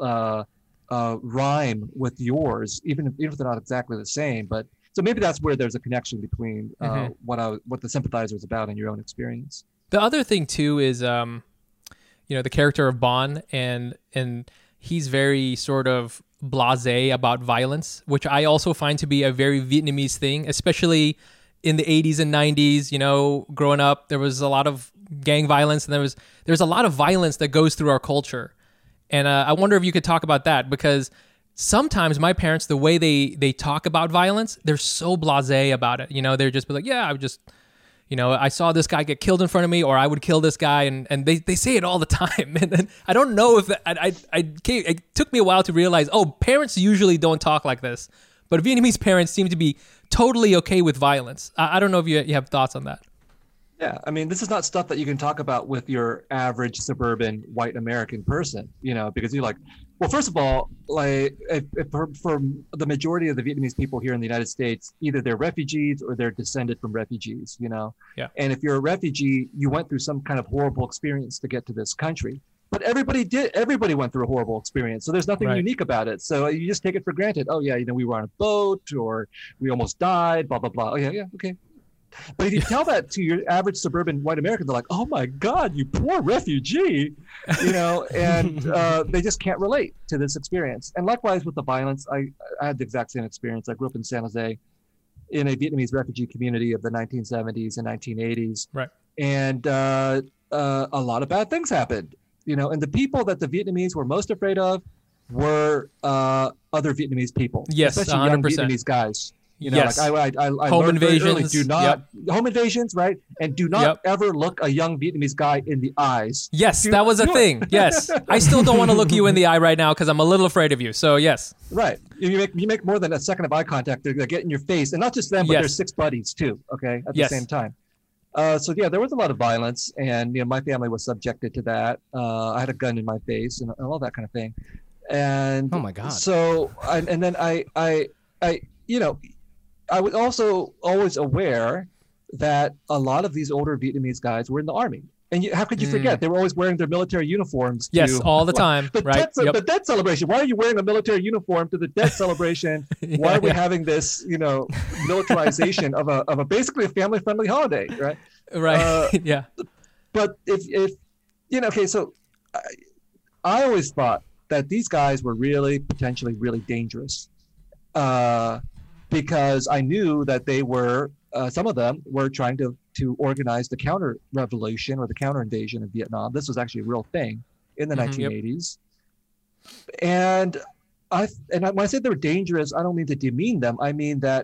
rhyme with yours, even if they're not exactly the same. But so maybe that's where there's a connection between what the sympathizer is about and your own experience. The other thing too is, the character of Bond, and he's very sort of blasé about violence, which I also find to be a very Vietnamese thing, especially in the 80s and 90s. Growing up, there was a lot of gang violence, and there's a lot of violence that goes through our culture. And I wonder if you could talk about that, because sometimes my parents, the way they talk about violence, they're so blasé about it. They're just be like, yeah, I would just, I saw this guy get killed in front of me, or I would kill this guy. And they say it all the time. And then I don't know if it took me a while to realize, parents usually don't talk like this. But Vietnamese parents seem to be totally okay with violence. I don't know if you have thoughts on that. Yeah, I mean, this is not stuff that you can talk about with your average suburban white American person, because you're like, well, first of all, like if for the majority of the Vietnamese people here in the United States, either they're refugees or they're descended from refugees, Yeah. And if you're a refugee, you went through some kind of horrible experience to get to this country. But everybody went through a horrible experience. So there's nothing unique about it. So you just take it for granted. Oh, yeah, we were on a boat, or we almost died, blah, blah, blah. Oh, yeah, okay. But if you tell that to your average suburban white American, they're like, oh my God, you poor refugee, and they just can't relate to this experience. And likewise with the violence, I had the exact same experience. I grew up in San Jose in a Vietnamese refugee community of the 1970s and 1980s. Right. And a lot of bad things happened, and the people that the Vietnamese were most afraid of were other Vietnamese people. Yes, especially 100%. Young Vietnamese guys. Yes. Like I home learned very early, invasions. do not home invasions, right? And do not ever look a young Vietnamese guy in the eyes. Yes, that was a thing. Yes, I still don't want to look you in the eye right now because I'm a little afraid of you. So yes, right. You make more than a second of eye contact. They get in your face, and not just them, but their six buddies too. Okay, at the same time. So yeah, there was a lot of violence, and my family was subjected to that. I had a gun in my face and all that kind of thing. And oh my God. So and then I was also always aware that a lot of these older Vietnamese guys were in the army. And how could you forget? They were always wearing their military uniforms. Yes, all the time. The death celebration. Why are you wearing a military uniform to the death celebration? Why are we having this, militarization of a basically a family-friendly holiday, right? Right. Yeah. But if okay, so I always thought that these guys were really potentially really dangerous. Because I knew that they were, some of them were trying to organize the counter-revolution or the counter-invasion of Vietnam. This was actually a real thing in the 1980s. And when I say they were dangerous, I don't mean to demean them. I mean that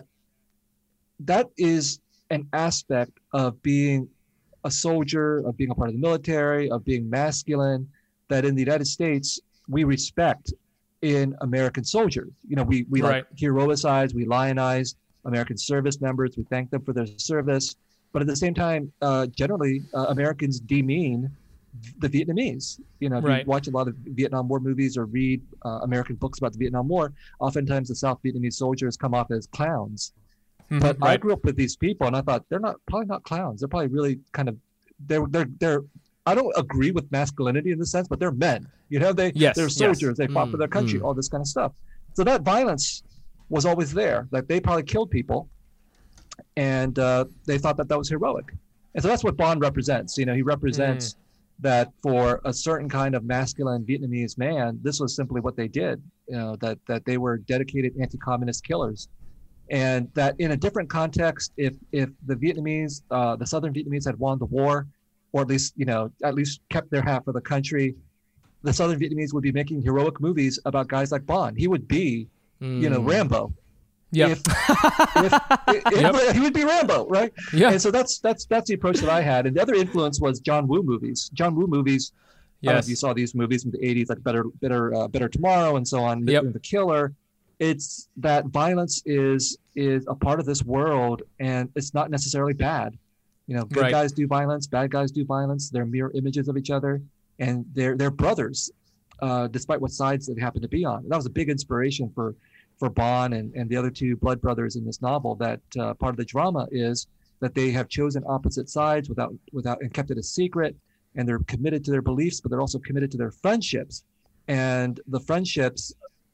is an aspect of being a soldier, of being a part of the military, of being masculine, that in the United States, we respect in American soldiers. We like heroicize, we lionize American service members, we thank them for their service, but at the same time, generally Americans demean the Vietnamese. If you watch a lot of Vietnam War movies or read American books about the Vietnam War, oftentimes the South Vietnamese soldiers come off as clowns. But I grew up with these people, and I thought they're probably not clowns. They're probably really kind of they're I don't agree with masculinity in the sense, but they're men. They're soldiers. They fought for their country, all this kind of stuff. So that violence was always there. Like they probably killed people, and they thought that was heroic. And so that's what Bond represents. He represents that for a certain kind of masculine Vietnamese man, this was simply what they did. That they were dedicated anti-communist killers. And that in a different context, if the Vietnamese, the Southern Vietnamese had won the war, or at least kept their half of the country, the Southern Vietnamese would be making heroic movies about guys like Bond. He would be, Rambo. Yeah. He would be Rambo, right? Yeah. And so that's the approach that I had. And the other influence was John Woo movies. John Woo movies. Yes. You saw these movies in the 80s, like Better Tomorrow and so on. The Killer. it's that violence is a part of this world, and it's not necessarily bad. Good guys do violence, bad guys do violence. They're mirror images of each other, and they're brothers, despite what sides they happen to be on. And that was a big inspiration for Bond and the other two blood brothers in this novel. That part of the drama is that they have chosen opposite sides without and kept it a secret, and they're committed to their beliefs, but they're also committed to their friendships. And the friendships,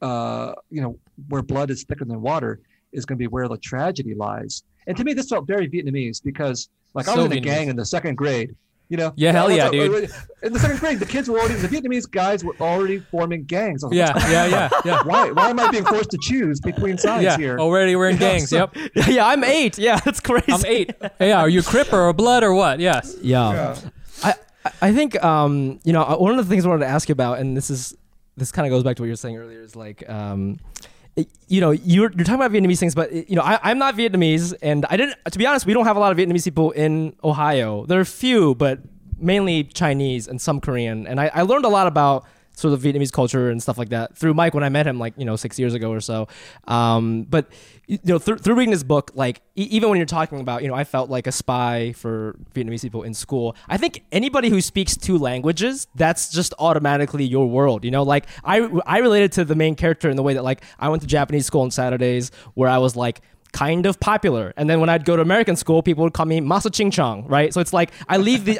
where blood is thicker than water, is going to be where the tragedy lies. And to me, this felt very Vietnamese because, like, I was in a gang in the second grade. Yeah, hell yeah, dude. In the second grade, the Vietnamese guys were already forming gangs. Yeah. Why am I being forced to choose between sides here? Already we're in gangs. Yep. Yeah, I'm 8. Yeah, that's crazy. I'm 8. Yeah, are you Crip or Blood or what? Yes. Yeah. I think one of the things I wanted to ask you about, and this kind of goes back to what you were saying earlier, is like you're talking about Vietnamese things, but I'm not Vietnamese, and to be honest, we don't have a lot of Vietnamese people in Ohio. There are a few, but mainly Chinese and some Korean. And I learned a lot about sort of Vietnamese culture and stuff like that through Mike when I met him 6 years ago or so. But through reading this book, like even when you're talking about, I felt like a spy for Vietnamese people in school. I think anybody who speaks 2 languages, that's just automatically your world. Like I related to the main character in the way that, like, I went to Japanese school on Saturdays where I was like kind of popular, and then when I'd go to American school, people would call me Masa Ching Chong, right? So it's like I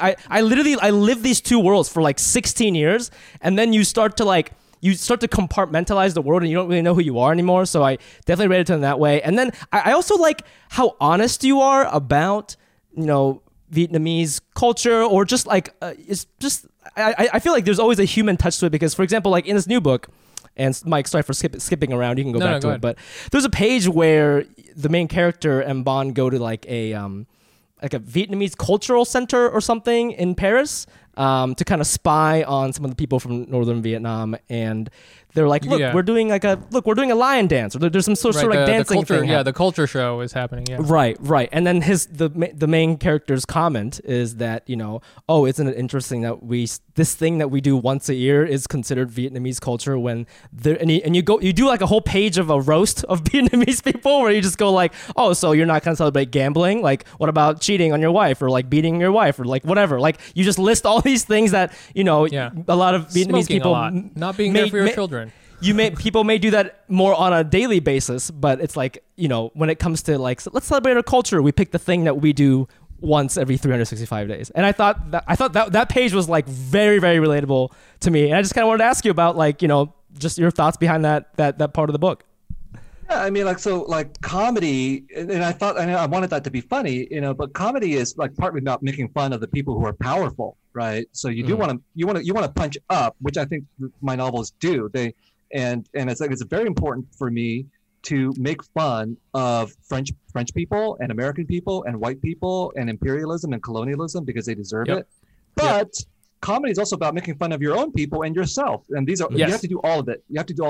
lived these 2 worlds for like 16 years, and then you start to compartmentalize the world, and you don't really know who you are anymore. So I definitely related to them that way. And then I also like how honest you are about Vietnamese culture, or just like it's just I feel like there's always a human touch to it, because, for example, like in this new book. And Mike, sorry for skipping around. You can go back to it. But there's a page where the main character and Bond go to like a Vietnamese cultural center or something in Paris to kind of spy on some of the people from northern Vietnam. And they're like, look, we're doing a lion dance, or there's some sort of like dancing thing. Yeah, the culture show is happening. Yeah. Right. And then the main character's comment is that, isn't it interesting that this thing that we do once a year is considered Vietnamese culture, when you do like a whole page of a roast of Vietnamese people where you just go like, oh, so you're not gonna celebrate gambling? Like, what about cheating on your wife, or like beating your wife, or like whatever? Like, you just list all these things that a lot of Vietnamese Smoking people not being there for your children. People may do that more on a daily basis, but it's like, when it comes to like, so let's celebrate our culture, we pick the thing that we do once every 365 days. And I thought that page was like very, very relatable to me. And I just kind of wanted to ask you about like, just your thoughts behind that part of the book. Yeah, I mean, like comedy, and I wanted that to be funny, but comedy is like partly about making fun of the people who are powerful, right? So you do want to punch up, which I think my novels do. And it's like, it's very important for me to make fun of French people and American people and white people and imperialism and colonialism, because they deserve it. But comedy is also about making fun of your own people and yourself. And you have to do all of it.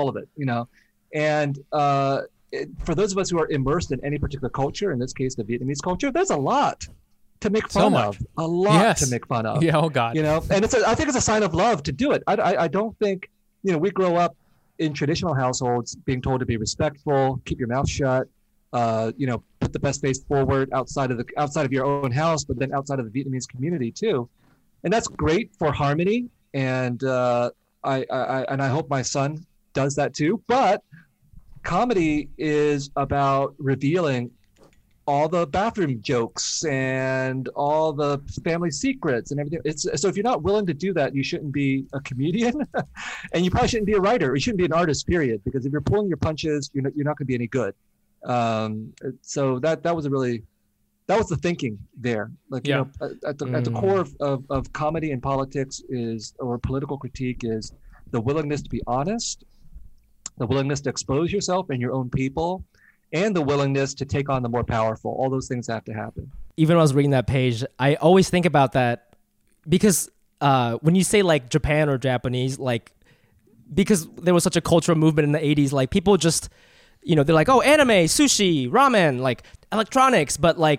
And for those of us who are immersed in any particular culture, in this case, the Vietnamese culture, there's a lot to make fun of. A lot to make fun of. Yeah, oh God. And I think it's a sign of love to do it. I don't think, we grow up in traditional households being told to be respectful, keep your mouth shut, put the best face forward outside of your own house, but then outside of the Vietnamese community too. And that's great for harmony. And I hope my son does that too. But comedy is about revealing all the bathroom jokes and all the family secrets and everything. So if you're not willing to do that, you shouldn't be a comedian, and you probably shouldn't be a writer. You shouldn't be an artist, period. Because if you're pulling your punches, you're not going to be any good. So that was the thinking there. Like, at the core of comedy and politics or political critique is the willingness to be honest, the willingness to expose yourself and your own people, and the willingness to take on the more powerful. All those things have to happen. Even when I was reading that page, I always think about that, because when you say like Japan or Japanese, like, because there was such a cultural movement in the 80s, like people just, they're like, oh, anime, sushi, ramen, like electronics. But like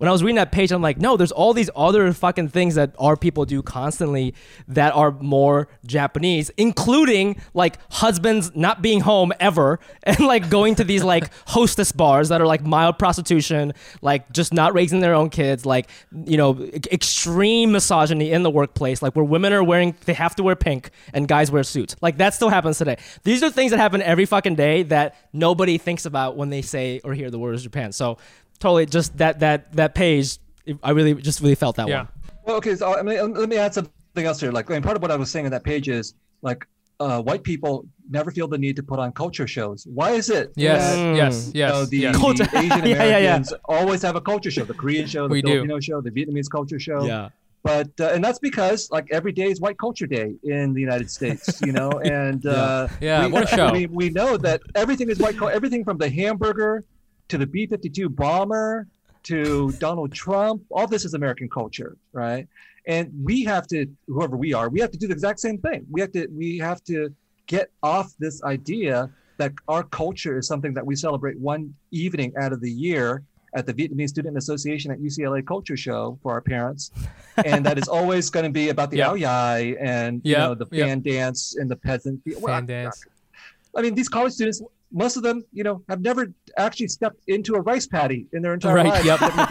when I was reading that page, I'm like, no, there's all these other fucking things that our people do constantly that are more Japanese, including like husbands not being home ever and like going to these like hostess bars that are like mild prostitution, like just not raising their own kids, like, you know, extreme misogyny in the workplace, like where women are they have to wear pink and guys wear suits. Like that still happens today. These are things that happen every fucking day that nobody thinks about when they say or hear the words Japan. So totally just that page, I really felt that one. Well, okay, so let me add something else here. Like, I mean, part of what I was saying in that page is like white people never feel the need to put on culture shows. Why is it? Yes. You know, the Asian Americans always have a culture show. The Korean show, the Filipino show, the Vietnamese culture show. Yeah. But and that's because like every day is White Culture Day in the United States, you know, and what a show. We know that everything is white culture. Everything from the hamburger to the B-52 bomber to Donald Trump, all this is American culture, right? And we have to, whoever we are, we have to do the exact same thing. We have to get off this idea that our culture is something that we celebrate one evening out of the year at the Vietnamese Student Association at UCLA Culture Show for our parents, and that is always going to be about the ao yai and you know, the fan dance and the peasant fan dance. I mean, these college students, most of them, you know, have never actually stepped into a rice paddy in their entire lives.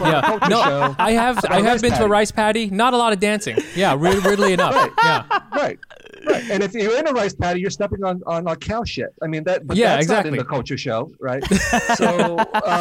I have been to a rice paddy. Not a lot of dancing. Yeah, weirdly enough. Right. And if you're in a rice paddy, you're stepping on cow shit. I mean, that's not in the culture show, right? So,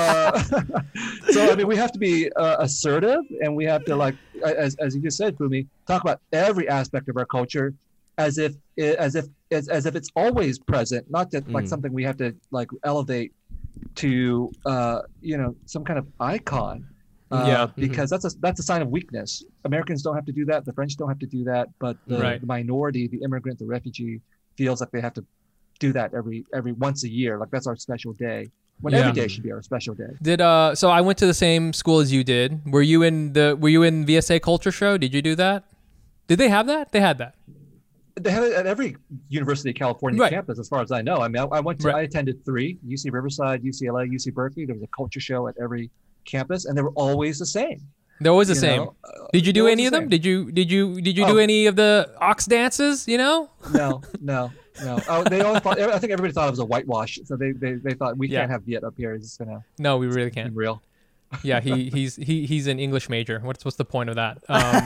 so I mean, we have to be assertive, and we have to, like, as you just said, Fumi, talk about every aspect of our culture as if it's always present, not that like something we have to like elevate to you know, some kind of icon. Because that's a sign of weakness. Americans don't have to do that. The French don't have to do that. But the minority, the immigrant, the refugee, feels like they have to do that every once a year. Like that's our special day. When every day should be our special day. So I went to the same school as you did. Were you in VSA Culture Show? Did you do that? Did they have that? They had that. They have it at every University of California campus, as far as I know. I mean, I attended 3: UC Riverside, UCLA, UC Berkeley. There was a culture show at every campus, and they were always the same. They're always the same. Did you do any of them? Did you do any of the ox dances? You know? No. They all thought. I think everybody thought it was a whitewash. So they thought we can't have Viet up here. It's just gonna. No, we really can't. Be real. Yeah, he's an English major. What's the point of that?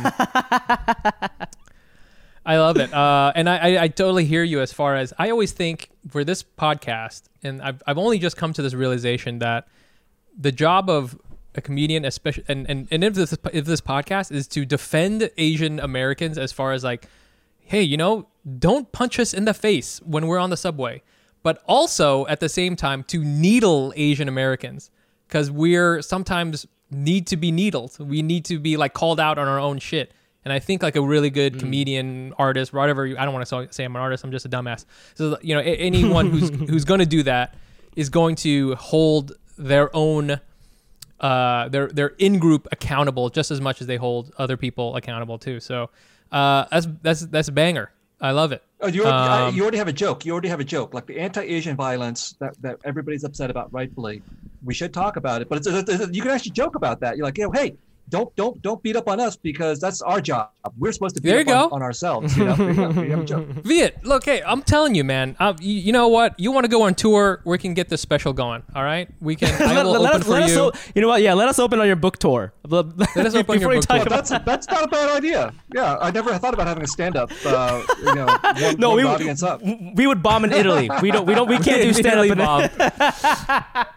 I love it, and I totally hear you. As far as I always think for this podcast, and I've only just come to this realization that the job of a comedian, especially, and if this podcast is to defend Asian Americans as far as like, hey, you know, don't punch us in the face when we're on the subway, but also at the same time to needle Asian Americans because we're sometimes need to be needled. We need to be like called out on our own shit. And I think like a really good comedian, artist, whatever. I don't want to say I'm an artist. I'm just a dumbass. So you know, anyone who's going to do that is going to hold their own their in-group accountable just as much as they hold other people accountable too. So that's a banger. I love it. Oh, you already have a joke. You already have a joke. Like the anti-Asian violence that everybody's upset about, rightfully. We should talk about it, but you can actually joke about that. You're like, you know, hey, don't beat up on us because that's our job. We're supposed to beat up on ourselves. You know? You have a joke. Viet, look, hey, I'm telling you, man. You know what? You want to go on tour? We can get this special going. All right, we can. I will open for you. You know what? Yeah, let us open on your book tour. Let us open your book tour. That's not a bad idea. Yeah, I never thought about having a stand-up. Warm audience up. We would bomb in Italy. We can't do stand-up bomb.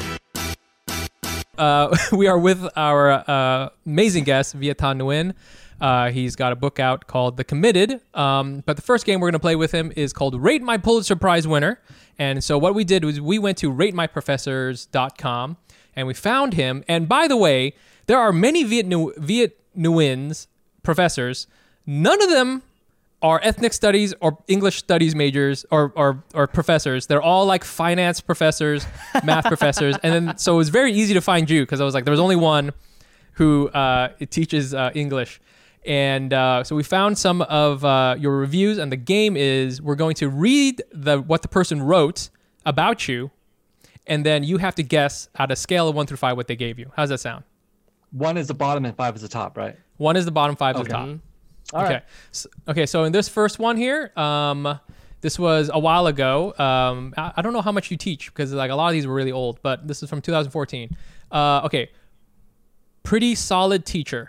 We are with our amazing guest, Viet Thanh Nguyen. He's got a book out called The Committed. But the first game we're going to play with him is called Rate My Pulitzer Prize Winner. And so what we did was we went to ratemyprofessors.com and we found him. And by the way, there are many Viet Nguyen's professors. None of them are ethnic studies or English studies majors or professors. They're all like finance professors, math professors. And then, so it was very easy to find you because I was like, there was only one who teaches English. And so we found some of your reviews, and the game is we're going to read what the person wrote about you, and then you have to guess out of a scale of 1 through 5 what they gave you. How's that sound? 1 is the bottom and 5 is the top, right? 1 is the bottom, 5 is the top. All right. So in this first one here, this was a while ago. I don't know how much you teach because like a lot of these were really old, but this is from 2014. Okay. Pretty solid teacher.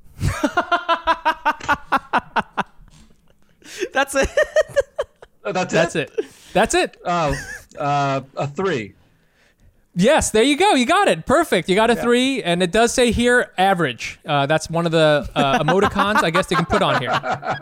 That's it. That's it. A 3. Yes, there you go. You got it. Perfect. You got a 3, and it does say here average. That's one of the emoticons I guess they can put on here.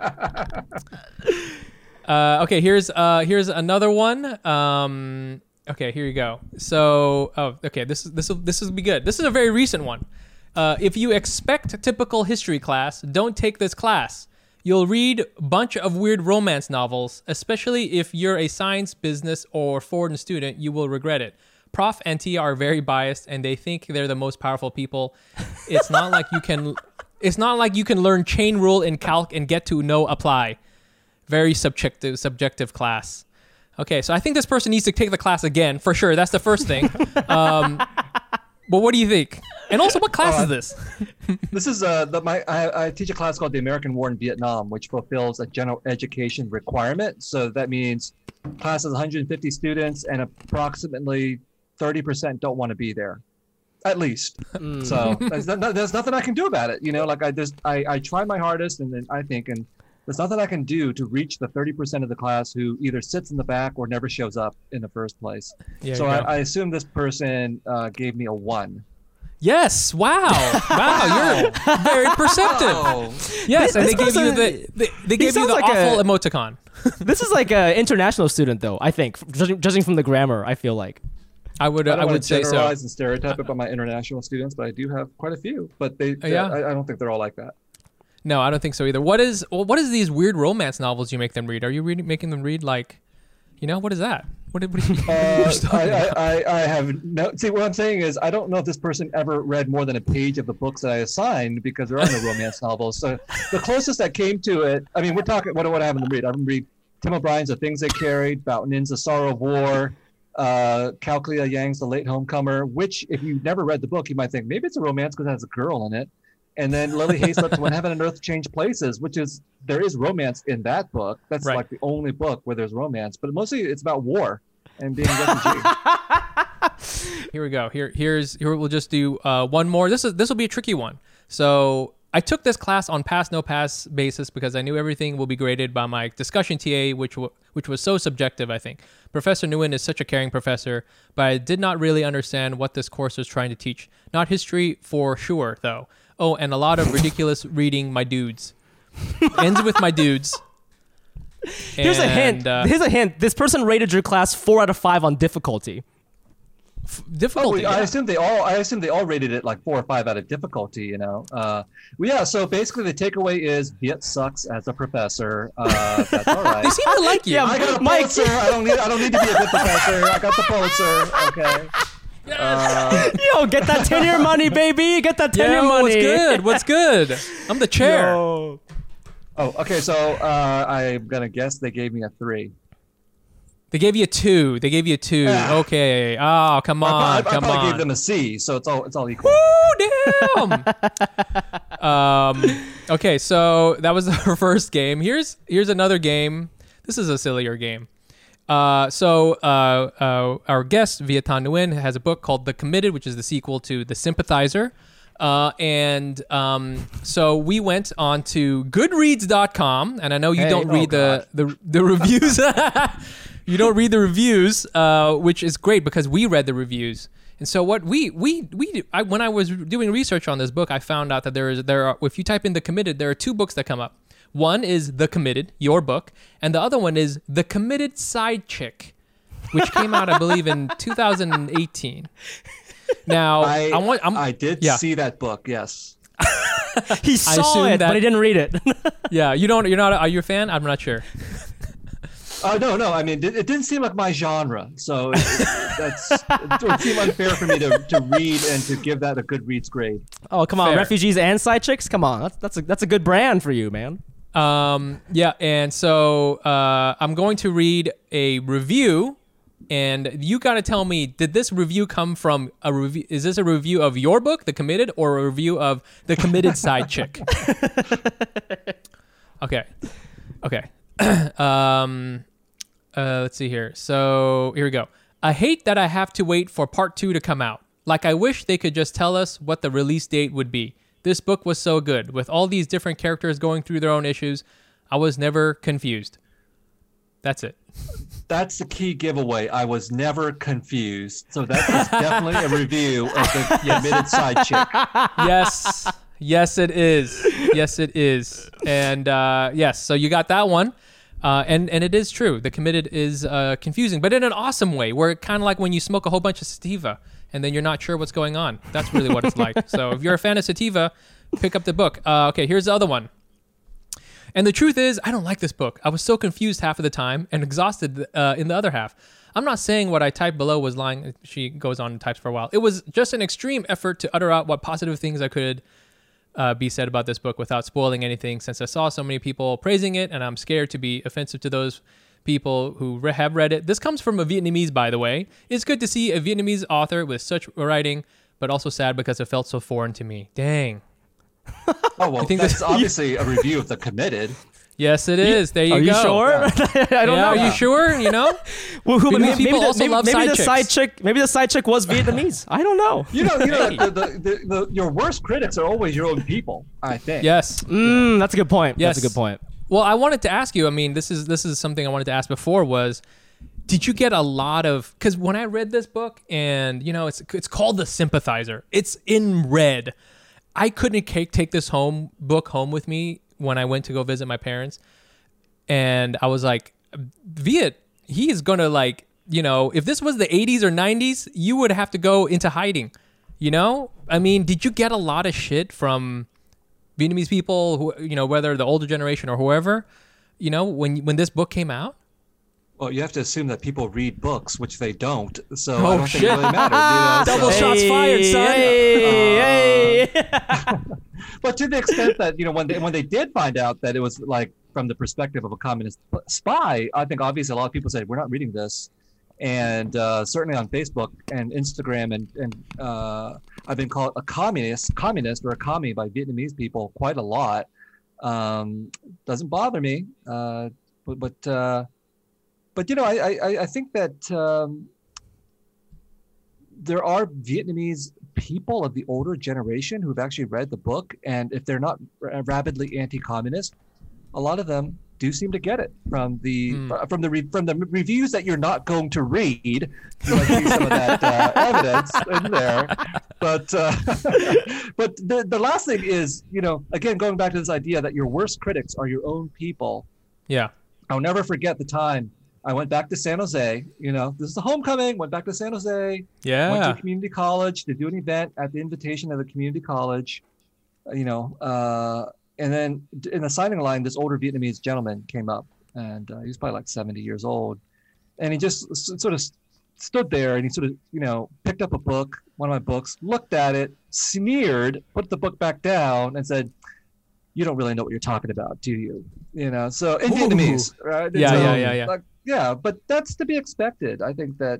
Okay, here's another one. Okay, here you go. So, this will be good. This is a very recent one. If you expect a typical history class, don't take this class. You'll read a bunch of weird romance novels, especially if you're a science, business, or foreign student. You will regret it. Prof and T are very biased, and they think they're the most powerful people. It's not like you can. It's not like you can learn chain rule in calc and get to no apply. Very subjective class. Okay, so I think this person needs to take the class again for sure. That's the first thing. But what do you think? And also, what class is this? This is I teach a class called the American War in Vietnam, which fulfills a general education requirement. So that means class has 150 students, and approximately 30% don't want to be there, at least. So there's nothing I can do about it. You know, like I try my hardest, and then and there's nothing I can do to reach the 30% of the class who either sits in the back or never shows up in the first place. Yeah, so I assume this person gave me a 1. Yes! Wow! You're very perceptive. Yes, and they gave you the like awful emoticon. This is like an international student, though. I think, judging from the grammar, I feel like. I would say so. Generalize and stereotype about my international students, but I do have quite a few. But I don't think they're all like that. No, I don't think so either. What is these weird romance novels you make them read? Are you making them read like, what is that? What I have no. See, what I'm saying is I don't know if this person ever read more than a page of the books that I assigned because there are no romance novels. So the closest that came to it, I mean, we're talking. What I have them read? I have them read Tim O'Brien's The Things They Carried, Baonin's The Sorrow of War, Calclia Yang's The Late Homecomer. Which, if you've never read the book, you might think maybe it's a romance because it has a girl in it. And then Lily Hayslip's When Heaven and Earth Change Places, there is romance in that book. That's right. Like the only book where there's romance, but mostly it's about war and being a refugee. Here we go. Here we'll just do one more. This will be a tricky one. So I took this class on pass no pass basis because I knew everything will be graded by my discussion TA, which was so subjective. I think Professor Nguyen is such a caring professor, but I did not really understand what this course was trying to teach. Not history for sure, though. Oh, and a lot of ridiculous reading, my dudes. Ends with my dudes. Here's a hint. This person rated your class 4 out of 5 on difficulty. Difficulty. I assume they all rated it like 4 or 5 out of difficulty. So basically the takeaway is Viet sucks as a professor. That's all right. They seem to like you. Yeah, I got a Pulitzer. I don't need to be a good professor. I got the Pulitzer. Okay. Yo, get that tenure money, baby. Get that tenure money. What's good? I'm the chair. Yo. Oh, okay. So I'm gonna guess they gave me a 3. They gave you a 2. Yeah. Okay. Oh, come on. I probably gave them a C. So it's all equal. Woo, damn. Okay. So that was our first game. Here's another game. This is a sillier game. Our guest, Viet Thanh Nguyen, has a book called The Committed, which is the sequel to The Sympathizer. So we went on to Goodreads.com, and I know you don't read the reviews. You don't read the reviews, which is great because we read the reviews. And so what when I was doing research on this book, I found out that there are if you type in The Committed, there are 2 books that come up. One is The Committed, your book, and the other one is The Committed Side Chick, which came out, I believe, in 2018. Now, I did see that book. Yes, he saw it, but he didn't read it. Yeah, are you a fan? I'm not sure. No. I mean, it didn't seem like my genre, so it would seem unfair for me to read and to give that a Goodreads grade. Oh, come on, Fair. Refugees and Side Chicks. Come on, that's a good brand for you, man. And so I'm going to read a review And you got to tell me, did this review come from a review? Is this a review of your book, The Committed, or a review of The Committed Side Chick? Okay. Let's see here. So here we go. I hate that I have to wait for part 2 to come out. Like, I wish they could just tell us what the release date would be. This book was so good. With all these different characters going through their own issues, I was never confused. That's it. That's the key giveaway. I was never confused. So that is definitely a review of The Committed Side Chick. Yes, it is. And yes, so you got that one. And it is true. The Committed is confusing, but in an awesome way, where it kind of like when you smoke a whole bunch of sativa and then you're not sure what's going on. That's really what it's like. So if you're a fan of sativa, pick up the book. Okay, here's the other one. And the truth is, I don't like this book. I was so confused half of the time and exhausted in the other half. I'm not saying what I typed below was lying. She goes on and types for a while. It was just an extreme effort to utter out what positive things I could be said about this book without spoiling anything, since I saw so many people praising it, and I'm scared to be offensive to those people who have read it. This comes from a Vietnamese, by the way. It's good to see a Vietnamese author with such writing, but also sad because it felt so foreign to me. Dang. Oh, well, that's obviously a review of The Committed. Yes, it is. There you go. Are you sure? Yeah. I don't know. Are you sure? You know? Well, maybe people also love side chicks. Maybe the side chick was Vietnamese. I don't know. Your worst critics are always your own people, I think. Yes. That's a good point. Yes. That's a good point. Well, I wanted to ask you, I mean, this is something I wanted to ask before was, did you get a lot of, because when I read this book, and, you know, it's called The Sympathizer. It's in red. I couldn't take this book home with me when I went to go visit my parents. And I was like, Viet, he is going to, like, you know, if this was the 80s or 90s, you would have to go into hiding, you know? I mean, did you get a lot of shit from Vietnamese people, who, you know, whether the older generation or whoever, you know, when this book came out? Well, you have to assume that people read books, which they don't. So I don't think it really matters. You know? Double shots fired, son. Hey. But to the extent that, you know, when they did find out that it was like from the perspective of a communist spy, I think obviously a lot of people said, we're not reading this. And certainly on Facebook and Instagram, and I've been called a communist or a commie by Vietnamese people quite a lot. Doesn't bother me, but you know, I think that there are Vietnamese people of the older generation who've actually read the book, and if they're not rabidly anti-communist, a lot of them do seem to get it from the reviews that you're not going to read. You might see some of that evidence in there, but the last thing is, you know, again, going back to this idea that your worst critics are your own people. Yeah, I'll never forget the time I went back to San Jose. You know, this is the homecoming. Went back to San Jose. Yeah. Went to a community college to do an event at the invitation of the community college. You know, and then in the signing line, this older Vietnamese gentleman came up, and he was probably like 70 years old, and he just sort of stood there, and he sort of, you know, picked up a book, one of my books, looked at it, sneered, put the book back down, and said, "You don't really know what you're talking about, do you?" You know, so in Vietnamese, right? Yeah. Like, yeah, but that's to be expected. I think that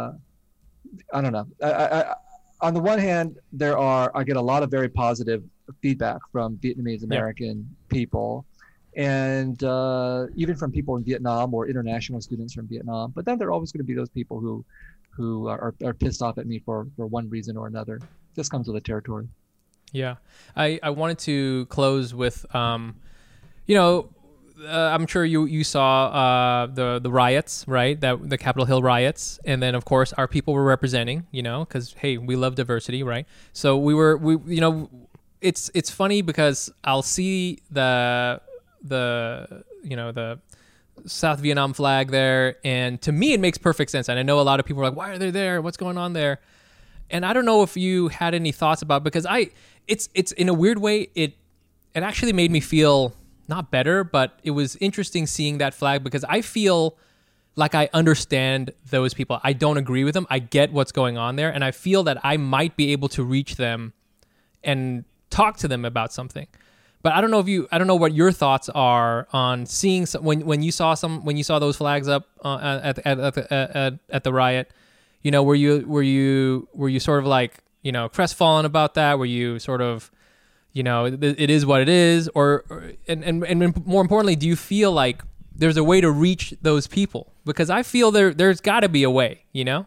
I don't know. I on the one hand, I get a lot of very positive feedback from Vietnamese American people, and even from people in Vietnam or international students from Vietnam. But then there are always going to be those people who are pissed off at me for one reason or another. This comes with the territory. Yeah, I wanted to close with, you know, I'm sure you saw the riots, right? The Capitol Hill riots, and then of course our people were representing, you know, because hey, we love diversity, right? So we you know, it's funny because I'll see the you know, the South Vietnam flag there, and to me it makes perfect sense. And I know a lot of people are like, why are they there? What's going on there? And I don't know if you had any thoughts about, because it's in a weird way, it actually made me feel not better, but it was interesting seeing that flag, because I feel like I understand those people. I don't agree with them. I get what's going on there, and I feel that I might be able to reach them and talk to them about something. But I don't know what your thoughts are on seeing when you saw those flags up at the riot. You know, were you sort of like, you know, crestfallen about that? Were you sort of, you know, it is what it is, or more importantly, do you feel like there's a way to reach those people? Because I feel there's got to be a way, you know.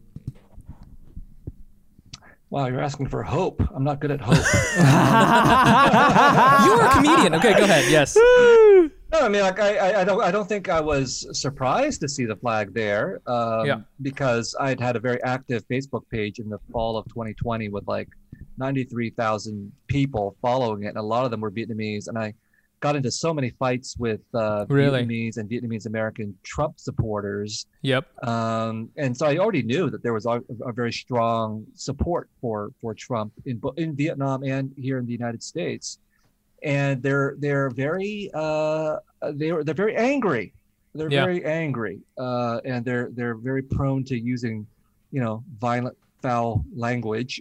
Wow, you're asking for hope. I'm not good at hope. You're a comedian. Okay, go ahead. Yes. No, I mean, like I don't think I was surprised to see the flag there. Because I'd had a very active Facebook page in the fall of 2020 with like 93,000 people following it, and a lot of them were Vietnamese. And I got into so many fights with Vietnamese and Vietnamese American Trump supporters. Yep. And so I already knew that there was a very strong support for Trump in Vietnam and here in the United States. And they're very very angry. They're very angry, and they're very prone to using, you know, violent, foul language.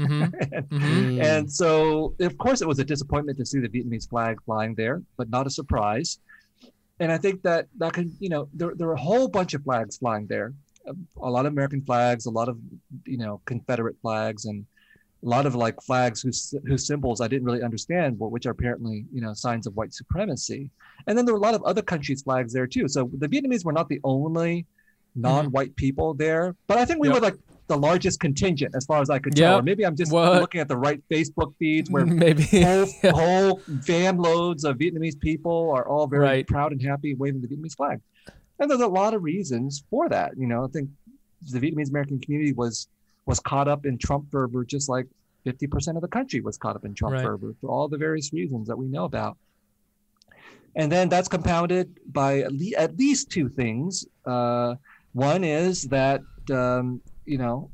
And so, of course, it was a disappointment to see the Vietnamese flag flying there, but not a surprise. And I think that can, you know, there are a whole bunch of flags flying there, a lot of American flags, a lot of, you know, Confederate flags, and a lot of like flags whose symbols I didn't really understand, but which are apparently, you know, signs of white supremacy. And then there were a lot of other countries' flags there too. So the Vietnamese were not the only non-white people there, but I think we were like the largest contingent as far as I could tell. Or maybe I'm just looking at the right Facebook feeds where whole van loads of Vietnamese people are all very proud and happy waving the Vietnamese flag. And there's a lot of reasons for that. You know, I think the Vietnamese American community was caught up in Trump fervor, just like 50% of the country was caught up in Trump fervor for all the various reasons that we know about. And then that's compounded by at least two things. One is that, you know,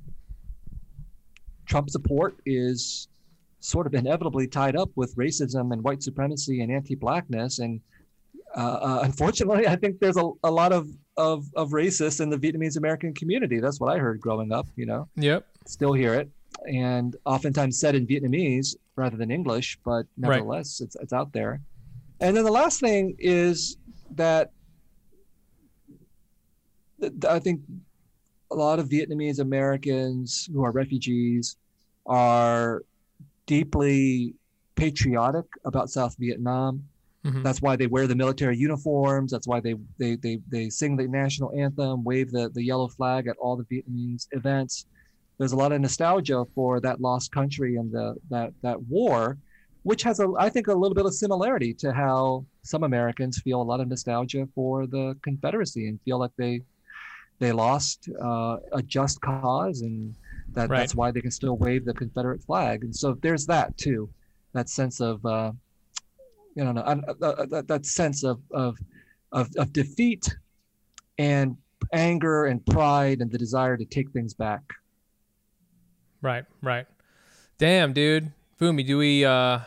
Trump support is sort of inevitably tied up with racism and white supremacy and anti-blackness. And unfortunately, I think there's a lot of racists in the Vietnamese American community. That's what I heard growing up, you know. Yep. Still hear it. And oftentimes said in Vietnamese rather than English, but nevertheless, it's out there. And then the last thing is that I think a lot of Vietnamese Americans who are refugees are deeply patriotic about South Vietnam. That's why they wear the military uniforms. That's why they sing the national anthem, wave the yellow flag at all the Vietnamese events. There's a lot of nostalgia for that lost country and that war, which has I think a little bit of similarity to how some Americans feel a lot of nostalgia for the Confederacy and feel like they lost a just cause, and that's why they can still wave the Confederate flag. And so there's that too, that sense of that sense of defeat and anger and pride and the desire to take things back. Right. Damn, dude. Fumi, do we how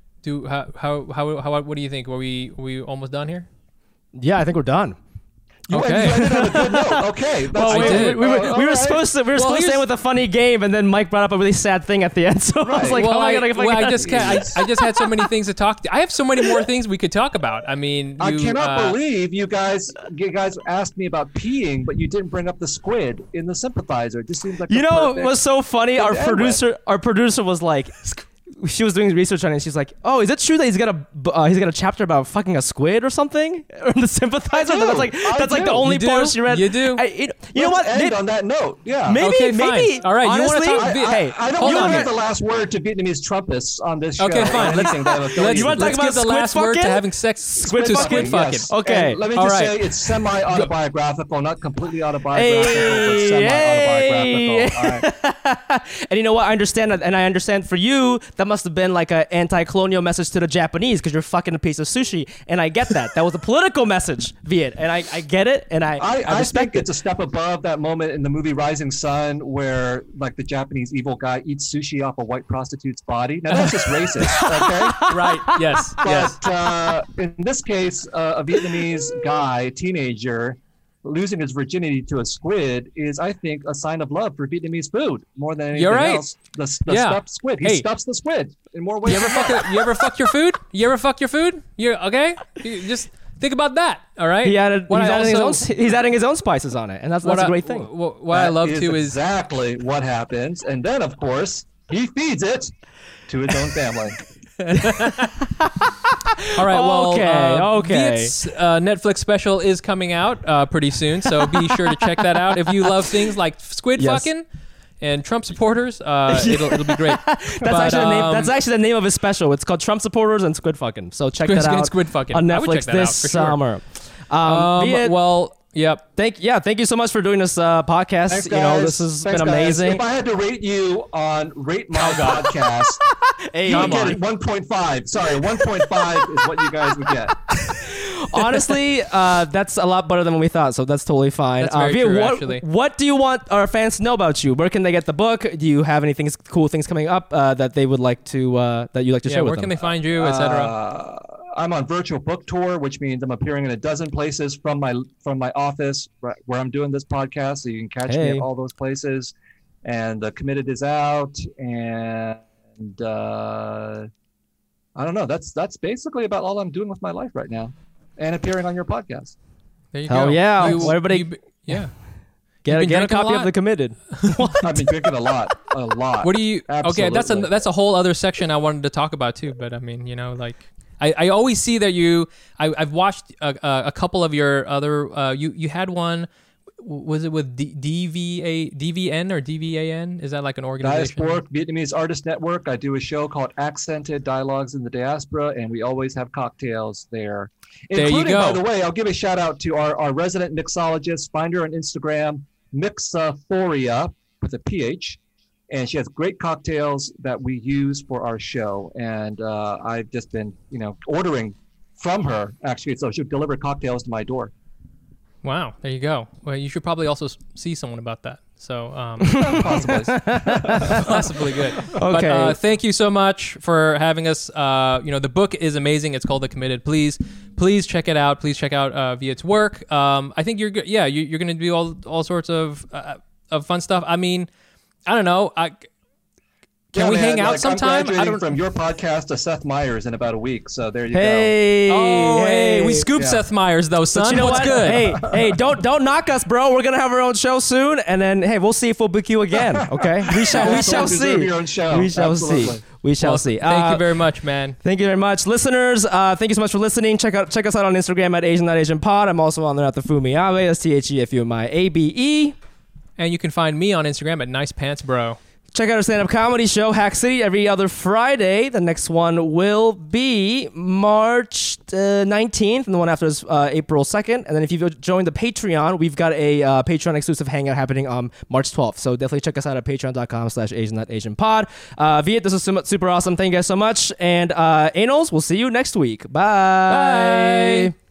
what do you think? Were we almost done here? Yeah, I think we're done. Okay. You ended on a good note. Okay. We were supposed to end with a funny game, and then Mike brought up a really sad thing at the end. So I was like, I just had so many things to talk to. I have so many more things we could talk about. I mean, I cannot believe you guys asked me about peeing, but you didn't bring up the squid in the sympathizer. It just seems like it was so funny. Our producer was like, she was doing research on it. And she's like, "Oh, is it true that he's got a chapter about fucking a squid or something?" Or the sympathizer. That's like the only part she read. You do. You know what? End on that note. Yeah. Maybe. All right. Honestly, you want to talk? I don't want to give the last word to Vietnamese Trumpists on this show. Okay, fine. You want to talk about the last word to having sex? Squid fucking. Yes. Okay. And let me just say it's semi-autobiographical, not completely autobiographical, but semi-autobiographical. All right. And you know what? I understand that, and I understand for you that must have been like an anti-colonial message to the Japanese because you're fucking a piece of sushi, and I get that. That was a political message, Viet, and I get it, and I respect it. It's a step above that moment in the movie Rising Sun where like the Japanese evil guy eats sushi off a white prostitute's body. Now that's just racist, okay? Right. Yes. But in this case, a Vietnamese guy, teenager, losing his virginity to a squid is, I think, a sign of love for Vietnamese food more than anything else. The stuffed squid. He stuffs the squid in more ways. You ever fuck your food? You okay? You just think about that. All right. He's adding his own spices on it, and that's a great thing. What I love too is exactly what happens, and then of course he feeds it to his own family. All right, well, Viet's Netflix special is coming out pretty soon, so be sure to check that out. If you love things like squid fucking and Trump supporters, it'll be great. That's actually the name of his special. It's called Trump Supporters and Squid Fucking. So check that out Squid Fucking. on Netflix this summer. Viet, yep. Thank you so much for doing this podcast. Thanks, guys. This has been amazing. If I had to rate you on Rate My Podcast, you would get it 1.5. Sorry, 1.5 is what you guys would get. Honestly, that's a lot better than what we thought, so that's totally fine. That's very true, actually. What do you want our fans to know about you? Where can they get the book? Do you have any cool things coming up that they would like to that you'd like to share with them? Where can they find you, etc.? I'm on virtual book tour, which means I'm appearing in a dozen places from my office where I'm doing this podcast. So you can catch me at all those places. And Committed is out, and I don't know. That's basically about all I'm doing with my life right now, and appearing on your podcast. There you go. Yeah, everybody. Get a copy of The Committed. I've been drinking a lot. What do you? Absolutely. Okay, that's a whole other section I wanted to talk about too. But I mean, I always see that I've watched a couple of your other. You had one. Was it with DVN or DVAN? Is that like an organization? Diasporic Vietnamese Artist Network. I do a show called Accented Dialogues in the Diaspora, and we always have cocktails there. There you go. By the way, I'll give a shout out to our resident mixologist. Find her on Instagram, Mixaphoria with a PH. And she has great cocktails that we use for our show. And I've just been, ordering from her, actually. So she'll deliver cocktails to my door. Wow. There you go. Well, you should probably also see someone about that. So possibly good. Okay. But thank you so much for having us. The book is amazing. It's called The Committed. Please check it out. Please check out Viet's work. I think you're good. Yeah, you're going to do all sorts of fun stuff. I mean, I don't know. Can we hang out sometime? I'm graduating from your podcast to Seth Meyers in about a week, so there you go. Hey, we scooped Seth Meyers though, son. But you know What's what? good? Hey, don't knock us, bro. We're gonna have our own show soon, and then we'll see if we'll book you again. Okay, we shall see. Your own show. We shall Absolutely. see. We shall see. Thank you very much, man. Thank you very much, listeners. Thank you so much for listening. Check us out on Instagram at Asian.AsianPod. I'm also on there at the Fumiabe. That's TheFumiABE. And you can find me on Instagram at Nice Pants Bro. Check out our stand-up comedy show, Hack City, every other Friday. The next one will be March 19th, and the one after is April 2nd. And then if you've joined the Patreon, we've got a Patreon-exclusive hangout happening on March 12th. So definitely check us out at patreon.com/Asian.AsianPod. Viet, this is super awesome. Thank you guys so much. And Anals, we'll see you next week. Bye. Bye.